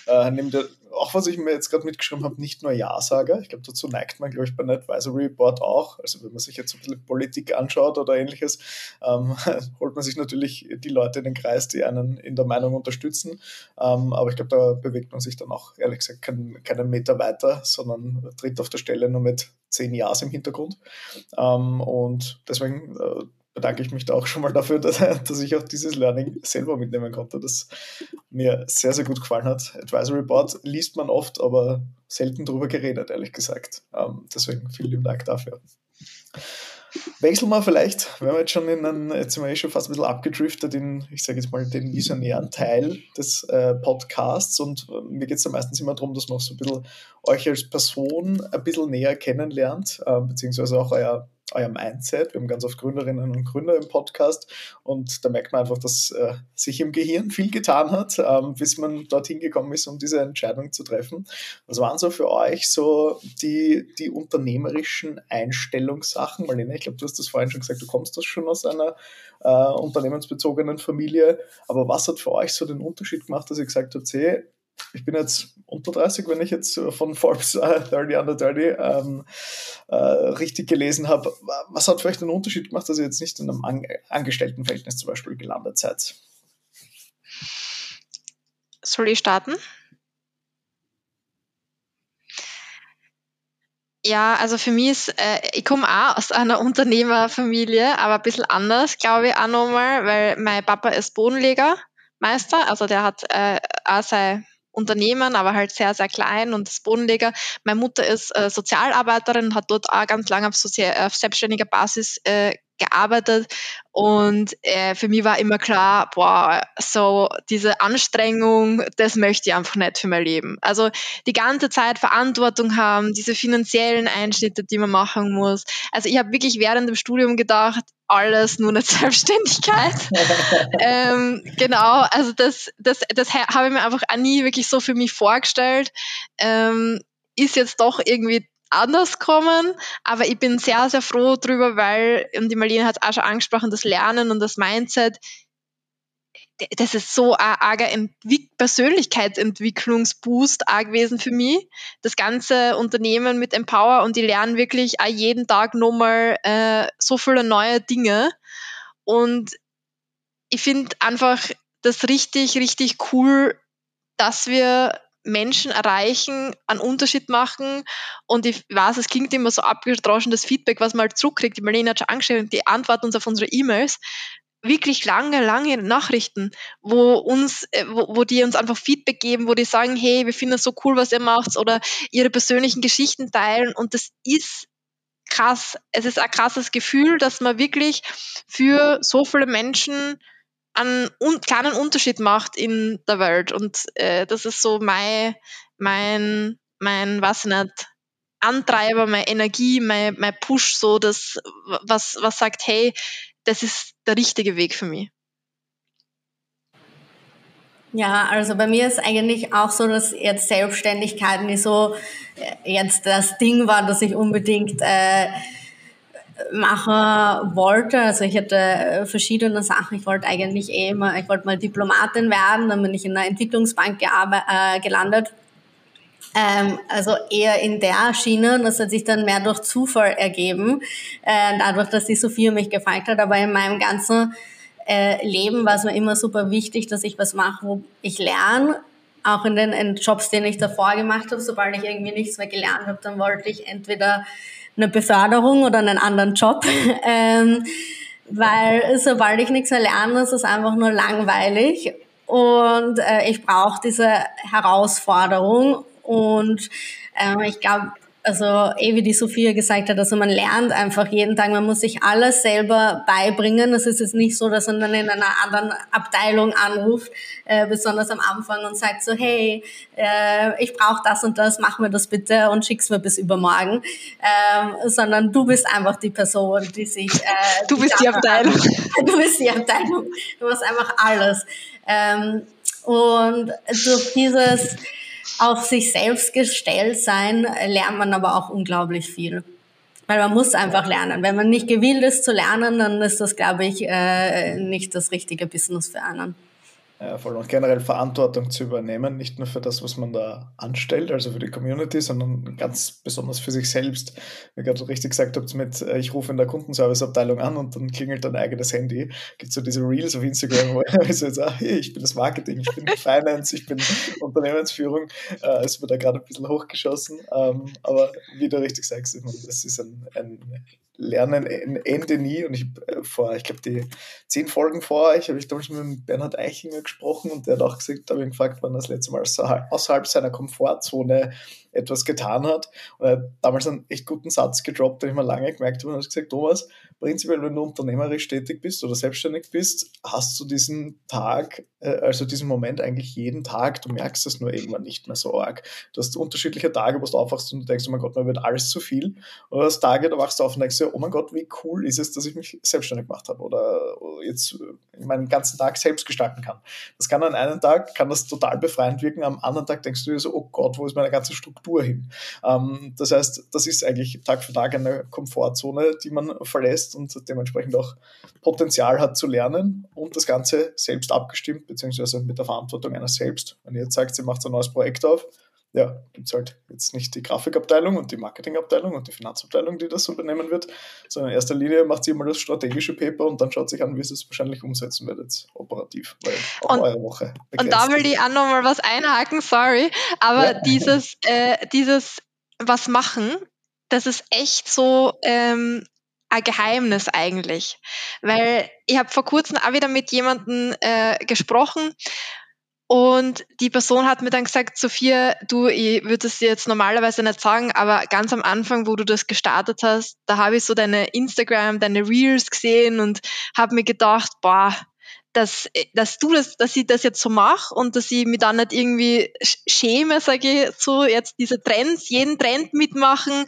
neben der, auch was ich mir jetzt gerade mitgeschrieben habe, nicht nur Ja-Sager. Ich glaube, dazu neigt man, glaube ich, bei einem Advisory Board auch. Also wenn man sich jetzt ein bisschen Politik anschaut oder ähnliches, holt man sich natürlich die Leute in den Kreis, die einen in der Meinung unterstützen. Aber ich glaube, da bewegt man sich dann auch, ehrlich gesagt, keinen Meter weiter, sondern tritt auf der Stelle nur mit 10 Ja's im Hintergrund. Und deswegen bedanke ich mich da auch schon mal dafür, dass ich auch dieses Learning selber mitnehmen konnte, das mir sehr, sehr gut gefallen hat. Advisory Board liest man oft, aber selten drüber geredet, ehrlich gesagt. Deswegen vielen lieben Dank dafür. Wechseln wir vielleicht, wenn wir jetzt schon jetzt sind wir schon fast ein bisschen abgedriftet in, ich sage jetzt mal, den visionären Teil des Podcasts, und mir geht es da meistens immer darum, dass man auch so ein bisschen euch als Person ein bisschen näher kennenlernt, beziehungsweise auch euer Mindset. Wir haben ganz oft Gründerinnen und Gründer im Podcast, und da merkt man einfach, dass sich im Gehirn viel getan hat, bis man dorthin gekommen ist, um diese Entscheidung zu treffen. Was waren so für euch so die unternehmerischen Einstellungssachen? Marlene, ich glaube, du hast das vorhin schon gesagt, du kommst das schon aus einer unternehmensbezogenen Familie, aber was hat für euch so den Unterschied gemacht, dass ihr gesagt habt, hey, ich bin jetzt unter 30, wenn ich jetzt von Forbes 30 Under 30 richtig gelesen habe. Was hat für euch den Unterschied gemacht, dass ihr jetzt nicht in einem Angestelltenverhältnis zum Beispiel gelandet seid? Soll ich starten? Ja, also für mich ist, ich komme auch aus einer Unternehmerfamilie, aber ein bisschen anders, glaube ich, auch nochmal, weil mein Papa ist Bodenlegermeister, also der hat auch sein Unternehmen, aber halt sehr, sehr klein und ist Bodenleger. Meine Mutter ist Sozialarbeiterin, hat dort auch ganz lange auf selbstständiger Basis gearbeitet, und für mich war immer klar, boah, so diese Anstrengung, das möchte ich einfach nicht für mein Leben. Also die ganze Zeit Verantwortung haben, diese finanziellen Einschnitte, die man machen muss. Also ich habe wirklich während dem Studium gedacht, alles nur eine Selbstständigkeit. Genau, also das habe ich mir einfach auch nie wirklich so für mich vorgestellt. Ist jetzt doch irgendwie anders kommen, aber ich bin sehr, sehr froh drüber, weil, und die Marlene hat es auch schon angesprochen, das Lernen und das Mindset, das ist so ein arger Persönlichkeitsentwicklungsboost auch gewesen für mich. Das ganze Unternehmen mit Empower, und die lernen wirklich auch jeden Tag nochmal so viele neue Dinge, und ich finde einfach das richtig, richtig cool, dass wir Menschen erreichen, einen Unterschied machen, und ich weiß, es klingt immer so abgedroschen, das Feedback, was man halt zurückkriegt, die Marlene hat schon angeschrieben, die antworten uns auf unsere E-Mails, wirklich lange, lange Nachrichten, wo die uns einfach Feedback geben, wo die sagen, hey, wir finden es so cool, was ihr macht, oder ihre persönlichen Geschichten teilen, und das ist krass. Es ist ein krasses Gefühl, dass man wirklich für so viele Menschen einen kleinen Unterschied macht in der Welt. Und das ist so mein was nicht, Antreiber, meine Energie, mein Push, so das, was sagt, hey, das ist der richtige Weg für mich. Ja, also bei mir ist eigentlich auch so, dass jetzt Selbstständigkeit nicht so jetzt das Ding war, dass ich unbedingt machen wollte. Also ich hatte verschiedene Sachen. Ich wollte eigentlich ich wollte mal Diplomatin werden, dann bin ich in einer Entwicklungsbank gelandet. Also eher in der Schiene, das hat sich dann mehr durch Zufall ergeben, dadurch, dass die Sophia mich gefragt hat, aber in meinem ganzen Leben war es mir immer super wichtig, dass ich was mache, wo ich lerne, auch in den Jobs, den ich davor gemacht habe. Sobald ich irgendwie nichts mehr gelernt habe, dann wollte ich entweder eine Beförderung oder einen anderen Job, weil sobald ich nichts mehr lerne, ist es einfach nur langweilig, und ich brauche diese Herausforderung. Und ich glaube, also wie die Sophia gesagt hat, also man lernt einfach jeden Tag, man muss sich alles selber beibringen. Es ist jetzt nicht so, dass man dann in einer anderen Abteilung anruft, besonders am Anfang, und sagt so, hey, ich brauche das und das, mach mir das bitte und schick's mir bis übermorgen, sondern du bist einfach die Person, die sich... du bist die Abteilung. Du bist die Abteilung. Du machst einfach alles. Und durch dieses auf sich selbst gestellt sein, lernt man aber auch unglaublich viel. Weil man muss einfach lernen. Wenn man nicht gewillt ist zu lernen, dann ist das, glaube ich, nicht das richtige Business für einen. Ja, voll. Und generell Verantwortung zu übernehmen, nicht nur für das, was man da anstellt, also für die Community, sondern ganz besonders für sich selbst. Wie ihr gerade so richtig gesagt habt, mit ich rufe in der Kundenserviceabteilung an und dann klingelt dein eigenes Handy. Gibt so diese Reels auf Instagram, wo ich so sage, hey, ich bin das Marketing, ich bin Finance, ich bin Unternehmensführung. Es wird da gerade ein bisschen hochgeschossen. Aber wie du richtig sagst, ich meine, das ist ein Lernen Ende nie. Und ich glaube, die 10 Folgen vor euch habe ich damals mit Bernhard Eichinger gesprochen und der hat auch gesagt, da habe ich ihn gefragt, wann er das letzte Mal außerhalb seiner Komfortzone etwas getan hat. Und er hat damals einen echt guten Satz gedroppt, den ich mir lange gemerkt habe. Und er hat gesagt, Thomas, prinzipiell, wenn du unternehmerisch tätig bist oder selbstständig bist, hast du diesen Tag, also diesen Moment eigentlich jeden Tag. Du merkst es nur irgendwann nicht mehr so arg. Du hast unterschiedliche Tage, wo du aufwachst und du denkst, oh mein Gott, mir wird alles zu viel. Oder du hast Tage, da wachst du auf und denkst dir, oh mein Gott, wie cool ist es, dass ich mich selbstständig gemacht habe oder jetzt meinen ganzen Tag selbst gestalten kann. Das kann an einem Tag, kann das total befreiend wirken, am anderen Tag denkst du dir so, oh Gott, wo ist meine ganze Struktur hin? Das heißt, das ist eigentlich Tag für Tag eine Komfortzone, die man verlässt und dementsprechend auch Potenzial hat zu lernen und das Ganze selbst abgestimmt, beziehungsweise mit der Verantwortung einer selbst. Wenn ihr jetzt sagt, ihr macht ein neues Projekt auf, ja, gibt es halt jetzt nicht die Grafikabteilung und die Marketingabteilung und die Finanzabteilung, die das so übernehmen wird, sondern in erster Linie macht sie mal das strategische Paper und dann schaut sich an, wie sie es wahrscheinlich umsetzen wird jetzt operativ, weil auch eure Woche begrenzt und da will ich auch nochmal was einhaken, sorry, aber ja. dieses was machen, das ist echt so ein Geheimnis eigentlich, weil ich habe vor kurzem auch wieder mit jemandem gesprochen und die Person hat mir dann gesagt, Sophia, du, ich würde es dir jetzt normalerweise nicht sagen, aber ganz am Anfang, wo du das gestartet hast, da habe ich so deine Instagram, deine Reels gesehen und habe mir gedacht, boah, dass ich das jetzt so mache und dass ich mich dann nicht irgendwie schäme, sage ich so, jetzt diese Trends, jeden Trend mitmachen,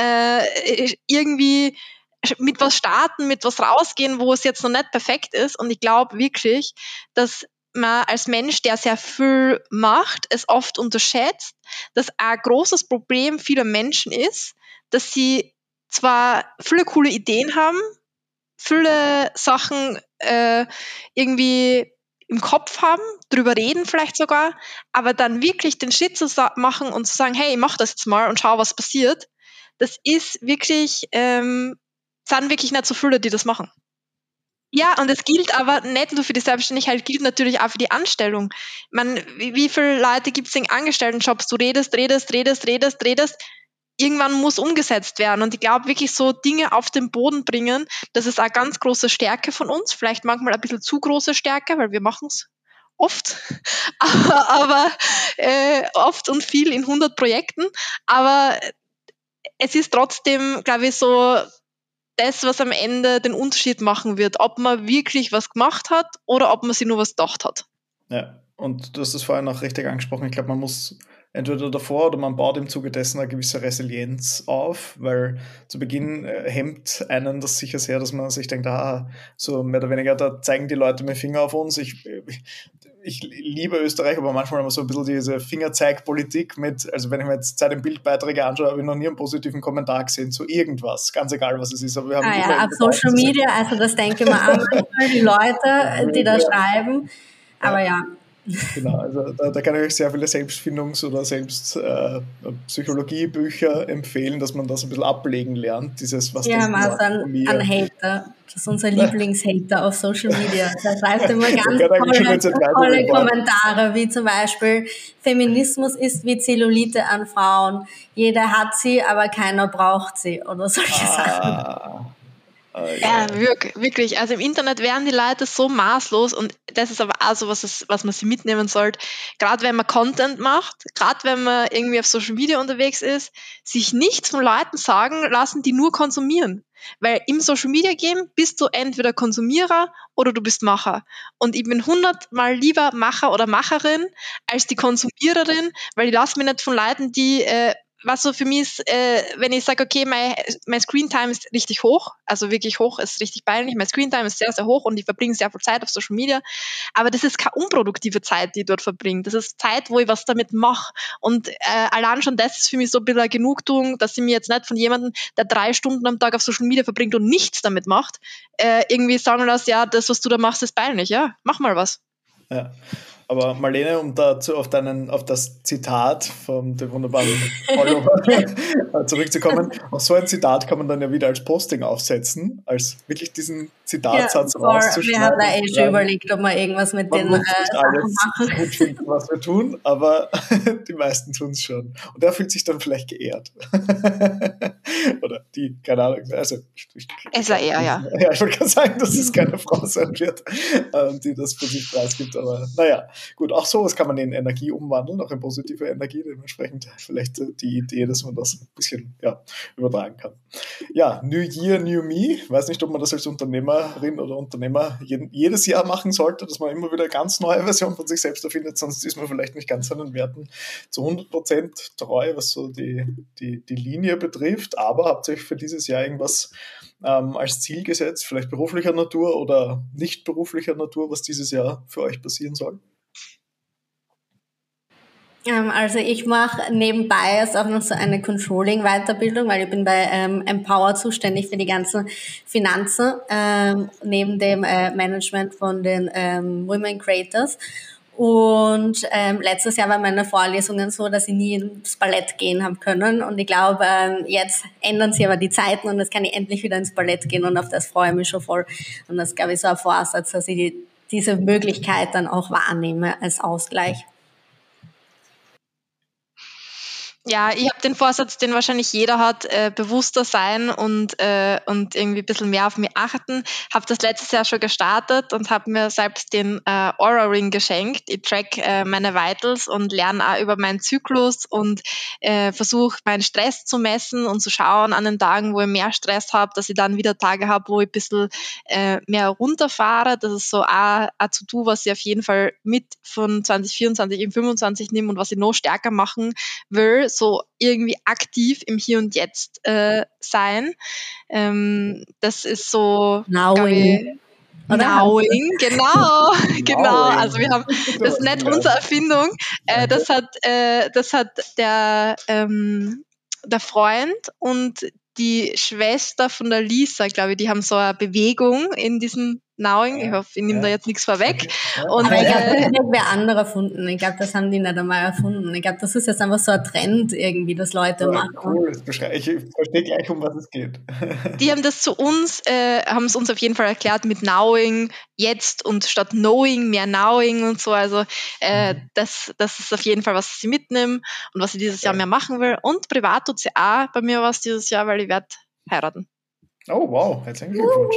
irgendwie mit was starten, mit was rausgehen, wo es jetzt noch nicht perfekt ist. Und ich glaube wirklich, dass man als Mensch, der sehr viel macht, es oft unterschätzt, dass ein großes Problem vieler Menschen ist, dass sie zwar viele coole Ideen haben, viele Sachen irgendwie im Kopf haben, drüber reden vielleicht sogar, aber dann wirklich den Schritt zu machen und zu sagen, hey, ich mach das jetzt mal und schau, was passiert, das ist wirklich, sind wirklich nicht so viele, die das machen. Ja, und es gilt aber nicht nur für die Selbstständigkeit, gilt natürlich auch für die Anstellung. Wie viele Leute gibt es in Angestelltenjobs? Du redest, irgendwann muss umgesetzt werden. Und ich glaube wirklich so Dinge auf den Boden bringen, das ist eine ganz große Stärke von uns. Vielleicht manchmal ein bisschen zu große Stärke, weil wir machen es oft, aber oft und viel in 100 Projekten. Aber es ist trotzdem, glaube ich, so das, was am Ende den Unterschied machen wird, ob man wirklich was gemacht hat oder ob man sich nur was gedacht hat. Ja, und du hast es vorhin auch richtig angesprochen. Ich glaube, man muss entweder davor oder man baut im Zuge dessen eine gewisse Resilienz auf, weil zu Beginn hemmt einen das sicher sehr, dass man sich denkt, so mehr oder weniger, da zeigen die Leute mit Finger auf uns. Ich liebe Österreich, aber manchmal haben wir so ein bisschen diese Fingerzeigpolitik mit, also wenn ich mir jetzt Zeit im Bildbeiträge anschaue, habe ich noch nie einen positiven Kommentar gesehen zu irgendwas, ganz egal, was es ist. Aber wir haben auf Social Media, also das denke ich mir auch manchmal, die Leute, die da schreiben, aber ja. Genau, also da kann ich euch sehr viele Selbstfindungs- oder Selbstpsychologiebücher empfehlen, dass man das ein bisschen ablegen lernt. Wir haben also einen Hater, das ist unser Lieblingshater auf Social Media. Der schreibt immer ganz tolle Kommentare, wie zum Beispiel, Feminismus ist wie Zellulite an Frauen. Jeder hat sie, aber keiner braucht sie oder solche Sachen. Ja, wirklich. Also im Internet werden die Leute so maßlos und das ist aber auch so, was man sich mitnehmen sollte. Gerade wenn man Content macht, gerade wenn man irgendwie auf Social Media unterwegs ist, sich nichts von Leuten sagen lassen, die nur konsumieren. Weil im Social Media Game bist du entweder Konsumierer oder du bist Macher. Und ich bin 100-mal lieber Macher oder Macherin als die Konsumiererin, weil ich lasse mich nicht von Leuten, die was so für mich ist, wenn ich sage, okay, mein Screentime ist richtig hoch, also wirklich hoch, ist richtig peinlich, mein Screentime ist sehr, sehr hoch und ich verbringe sehr viel Zeit auf Social Media, aber das ist keine unproduktive Zeit, die ich dort verbringe. Das ist Zeit, wo ich was damit mache und allein schon das ist für mich so ein bisschen eine Genugtuung, dass ich mir jetzt nicht von jemandem, der 3 Stunden am Tag auf Social Media verbringt und nichts damit macht, irgendwie sagen lasse, ja, das, was du da machst, ist peinlich, ja, mach mal was. Ja. Aber Marlene, um dazu auf das Zitat von dem wunderbaren Follower zurückzukommen, auch so ein Zitat kann man dann ja wieder als Posting aufsetzen, als wirklich diesen Ja, Zitatsatz voll. Wir haben rauszuschneiden. da schon überlegt, ob wir irgendwas mit Man den muss nicht Sachen alles machen. gut finden, was wir tun, aber die meisten tun es schon. Und der fühlt sich dann vielleicht geehrt. Oder die, keine Ahnung. Also, Es war eher, ja. Ja, ich wollte gerade sagen, dass es keine Frau sein wird, die das für sich preisgibt. Aber naja, gut, auch sowas kann man in Energie umwandeln, auch in positive Energie. Dementsprechend vielleicht die Idee, dass man das ein bisschen übertragen kann. Ja, New Year, New Me. Ich weiß nicht, ob man das als Unternehmerin oder Unternehmer jedes Jahr machen sollte, dass man immer wieder eine ganz neue Version von sich selbst erfindet, sonst ist man vielleicht nicht ganz seinen Werten zu 100% treu, was so die Linie betrifft. Aber habt ihr euch für dieses Jahr irgendwas als Ziel gesetzt, vielleicht beruflicher Natur oder nicht beruflicher Natur, was dieses Jahr für euch passieren soll? Also ich mache nebenbei jetzt auch noch so eine Controlling-Weiterbildung, weil ich bin bei Empower zuständig für die ganzen Finanzen, neben dem Management von den Women Creators. Und letztes Jahr waren meine Vorlesungen so, dass ich nie ins Ballett gehen habe können. Und ich glaube, jetzt ändern sich aber die Zeiten und jetzt kann ich endlich wieder ins Ballett gehen und auf das freue ich mich schon voll. Und das ist, glaube ich, so ein Vorsatz, dass ich diese Möglichkeit dann auch wahrnehme als Ausgleich. Ja, ich habe den Vorsatz, den wahrscheinlich jeder hat, bewusster sein und irgendwie ein bisschen mehr auf mich achten. Habe das letztes Jahr schon gestartet und habe mir selbst den Aura Ring geschenkt. Ich track meine Vitals und lerne auch über meinen Zyklus und versuche meinen Stress zu messen und zu schauen an den Tagen, wo ich mehr Stress habe, dass ich dann wieder Tage habe, wo ich ein bisschen mehr runterfahre. Das ist so ein To-Do, was ich auf jeden Fall mit von 2024 in 2025 nehme und was ich noch stärker machen will, so irgendwie aktiv im Hier und Jetzt sein. Das ist so, Knowing. Knowing, genau, genau. Also wir haben, das ist nicht unsere Erfindung. Das hat der Freund und die Schwester von der Lisa, glaube ich, die haben so eine Bewegung in diesem Knowing. Ich hoffe, ich nehme da jetzt nichts vorweg. Und ich glaube, das hat irgendwer andere erfunden. Ich glaube, das haben die nicht einmal erfunden. Ich glaube, das ist jetzt einfach so ein Trend irgendwie, dass Leute machen. Cool, ich verstehe gleich, um was es geht. Die haben das zu uns, haben es uns auf jeden Fall erklärt mit Knowing jetzt und statt Knowing mehr Knowing und so. Also das ist auf jeden Fall, was ich mitnehme und was ich dieses Jahr mehr machen will. Und privat tut sie auch bei mir was dieses Jahr, weil ich werde heiraten. Oh, wow, herzlichen Glückwunsch.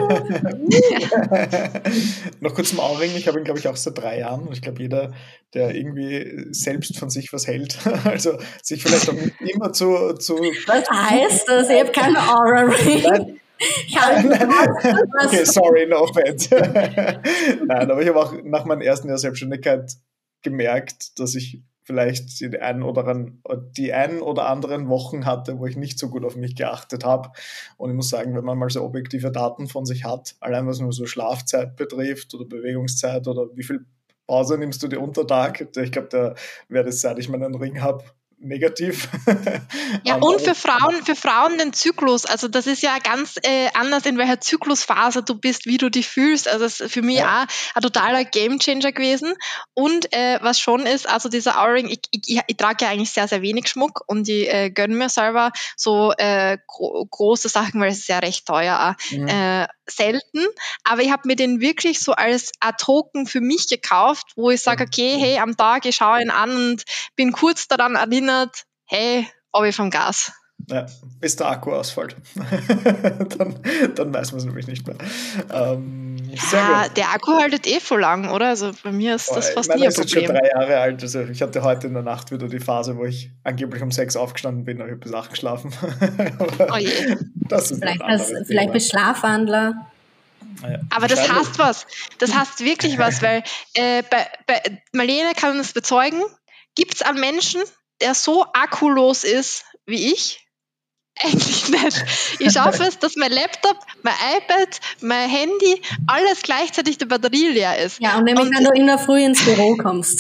Noch kurz zum Auring. Ich habe ihn, glaube ich, auch seit 3 Jahren. Ich glaube, jeder, der irgendwie selbst von sich was hält, also sich vielleicht auch nicht immer zu... Was heißt das? Ich habe keine Aura-Ring. Okay, sorry, no offense. Nein, aber ich habe auch nach meinem ersten Jahr Selbstständigkeit gemerkt, dass ich vielleicht die einen oder anderen Wochen hatte, wo ich nicht so gut auf mich geachtet habe. Und ich muss sagen, wenn man mal so objektive Daten von sich hat, allein was nur so Schlafzeit betrifft oder Bewegungszeit oder wie viel Pause nimmst du dir unter Tag, ich glaube, da wäre das, seit ich meinen Ring habe, negativ. Ja, und für Frauen den Zyklus, also das ist ja ganz anders, in welcher Zyklusphase du bist, wie du dich fühlst. Also das ist für mich auch ein totaler Gamechanger gewesen. Und was schon ist, also dieser Aura-Ring, ich trage ja eigentlich sehr, sehr wenig Schmuck und ich gönne mir selber so große Sachen, weil es ist ja recht teuer auch. Selten, aber ich habe mir den wirklich so als ein Token für mich gekauft, wo ich sage, okay, hey, am Tag, ich schaue ihn an und bin kurz daran erinnert, hey, ob ich vom Gas. Ja, bis der Akku ausfällt. dann weiß man es nämlich nicht mehr. Der Akku haltet voll lang, oder? Also bei mir ist das fast nie ein Problem. Ich bin schon 3 Jahre alt, also ich hatte heute in der Nacht wieder die Phase, wo ich angeblich um 6 aufgestanden bin, aber ich habe bis 8 geschlafen. Oh je. Das ist vielleicht bist du Schlafwandler. Ja, aber das heißt was. Das heißt wirklich was, weil bei Marlene kann das bezeugen. Gibt es einen Menschen, der so akkulos ist wie ich? Eigentlich nicht. Ich schaffe es, dass mein Laptop, mein iPad, mein Handy, alles gleichzeitig die Batterie leer ist. Ja, und nämlich, wenn du in der Früh ins Büro kommst.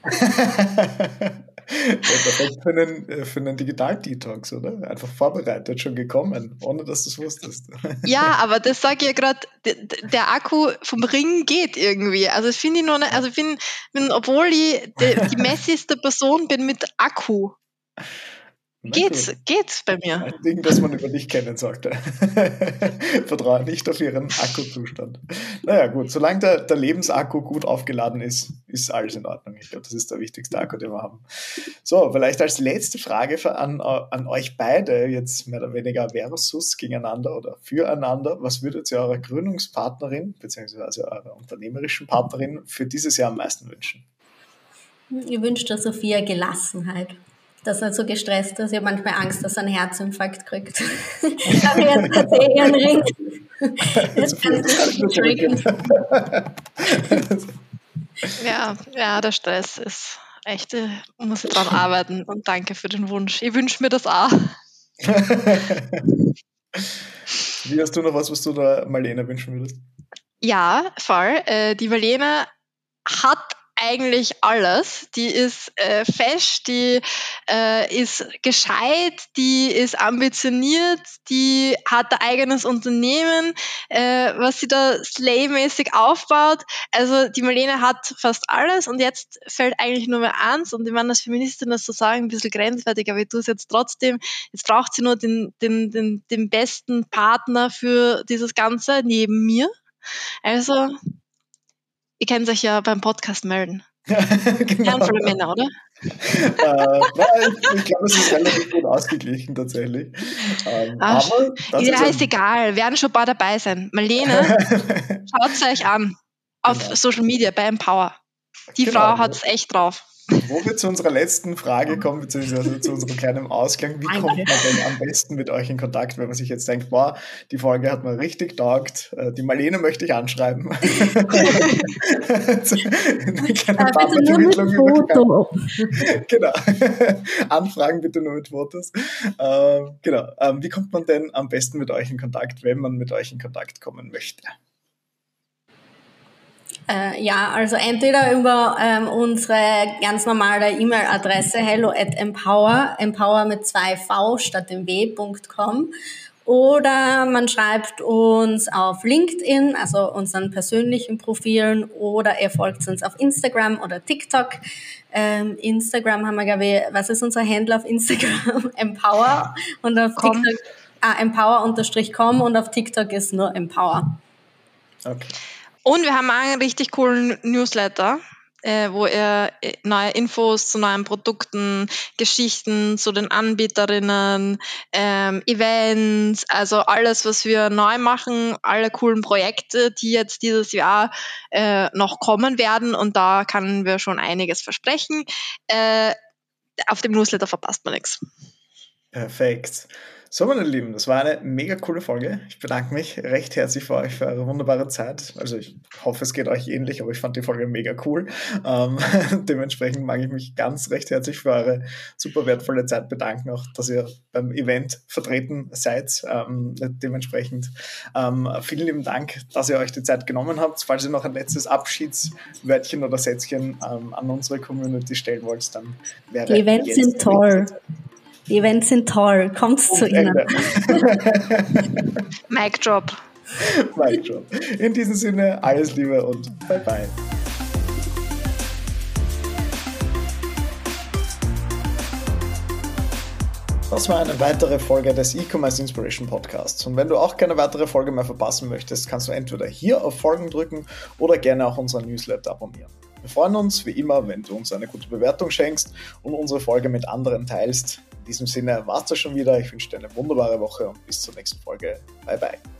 Ja, perfekt für einen Digital-Detox, oder? Einfach vorbereitet, schon gekommen, ohne dass du es wusstest. Ja, aber das sage ich ja gerade, der Akku vom Ring geht irgendwie. Also das finde ich noch nicht, also ich bin, obwohl ich die messigste Person bin mit Akku, geht's bei mir. Ein Ding, das man über dich kennen sollte. Vertraue nicht auf ihren Akkuzustand. Naja, gut, solange der Lebensakku gut aufgeladen ist, ist alles in Ordnung. Ich glaube, das ist der wichtigste Akku, den wir haben. So, vielleicht als letzte Frage an euch beide, jetzt mehr oder weniger versus gegeneinander oder füreinander. Was würdet ihr eurer Gründungspartnerin bzw. eurer unternehmerischen Partnerin für dieses Jahr am meisten wünschen? Ich wünsche der Sophia Gelassenheit. Dass nicht so gestresst ist. Ich habe manchmal Angst, dass er einen Herzinfarkt kriegt. Ich habe jetzt tatsächlich ihren Ring. Jetzt Ja, der Stress ist echt, ich muss dran arbeiten und danke für den Wunsch. Ich wünsche mir das auch. Wie hast du noch was du da Marlene wünschen würdest? Ja, voll. Die Marlene hat eigentlich alles. Die ist fesch, die ist gescheit, die ist ambitioniert, die hat ein eigenes Unternehmen, was sie da slaymäßig aufbaut. Also die Marlene hat fast alles und jetzt fällt eigentlich nur mehr eins und ich meine, als Feministin das zu sagen, ein bisschen grenzwertig, aber ich tue es jetzt trotzdem. Jetzt braucht sie nur den besten Partner für dieses Ganze neben mir. Also ihr könnt euch ja beim Podcast melden. Genau. Für Männer, oder? Ich glaube, es ist relativ gut ausgeglichen tatsächlich. Aber ja, ist egal, werden schon ein paar dabei sein. Marlene, schaut es euch an. Auf Social Media bei Empower. Die Frau hat es echt drauf. Wo wir zu unserer letzten Frage kommen, beziehungsweise zu unserem kleinen Ausklang, wie kommt man denn am besten mit euch in Kontakt, wenn man sich jetzt denkt, boah, die Folge hat mir richtig taugt, die Marlene möchte ich anschreiben. Bitte nur mit Foto. Genau. Anfragen bitte nur mit Fotos. Genau. Wie kommt man denn am besten mit euch in Kontakt, wenn man mit euch in Kontakt kommen möchte? Ja, also entweder über unsere ganz normale E-Mail-Adresse hello@empower mit 2 V statt dem W.com, oder man schreibt uns auf LinkedIn, also unseren persönlichen Profilen, oder ihr folgt uns auf Instagram oder TikTok. Instagram haben wir, glaube ich, was ist unser Handle auf Instagram? Empower, und auf TikTok empower_com, und auf TikTok ist nur Empower. Okay. Und wir haben einen richtig coolen Newsletter, wo ihr neue Infos zu neuen Produkten, Geschichten zu den Anbieterinnen, Events, also alles, was wir neu machen, alle coolen Projekte, die jetzt dieses Jahr noch kommen werden, und da können wir schon einiges versprechen. Auf dem Newsletter verpasst man nichts. Perfekt. So, meine Lieben, das war eine mega coole Folge. Ich bedanke mich recht herzlich für euch, für eure wunderbare Zeit. Also ich hoffe, es geht euch ähnlich, aber ich fand die Folge mega cool. Dementsprechend mag ich mich ganz recht herzlich für eure super wertvolle Zeit bedanken, auch dass ihr beim Event vertreten seid. Dementsprechend vielen lieben Dank, dass ihr euch die Zeit genommen habt. Falls ihr noch ein letztes Abschiedswörtchen oder Sätzchen an unsere Community stellen wollt, dann wäre die Events sind toll. Die Events sind toll. Kommt zu ihnen. Mic drop. Mic drop. In diesem Sinne, alles Liebe und bye bye. Das war eine weitere Folge des E-Commerce Inspiration Podcasts. Und wenn du auch keine weitere Folge mehr verpassen möchtest, kannst du entweder hier auf Folgen drücken oder gerne auch unseren Newsletter abonnieren. Wir freuen uns wie immer, wenn du uns eine gute Bewertung schenkst und unsere Folge mit anderen teilst. In diesem Sinne war's das schon wieder. Ich wünsche dir eine wunderbare Woche und bis zur nächsten Folge. Bye bye.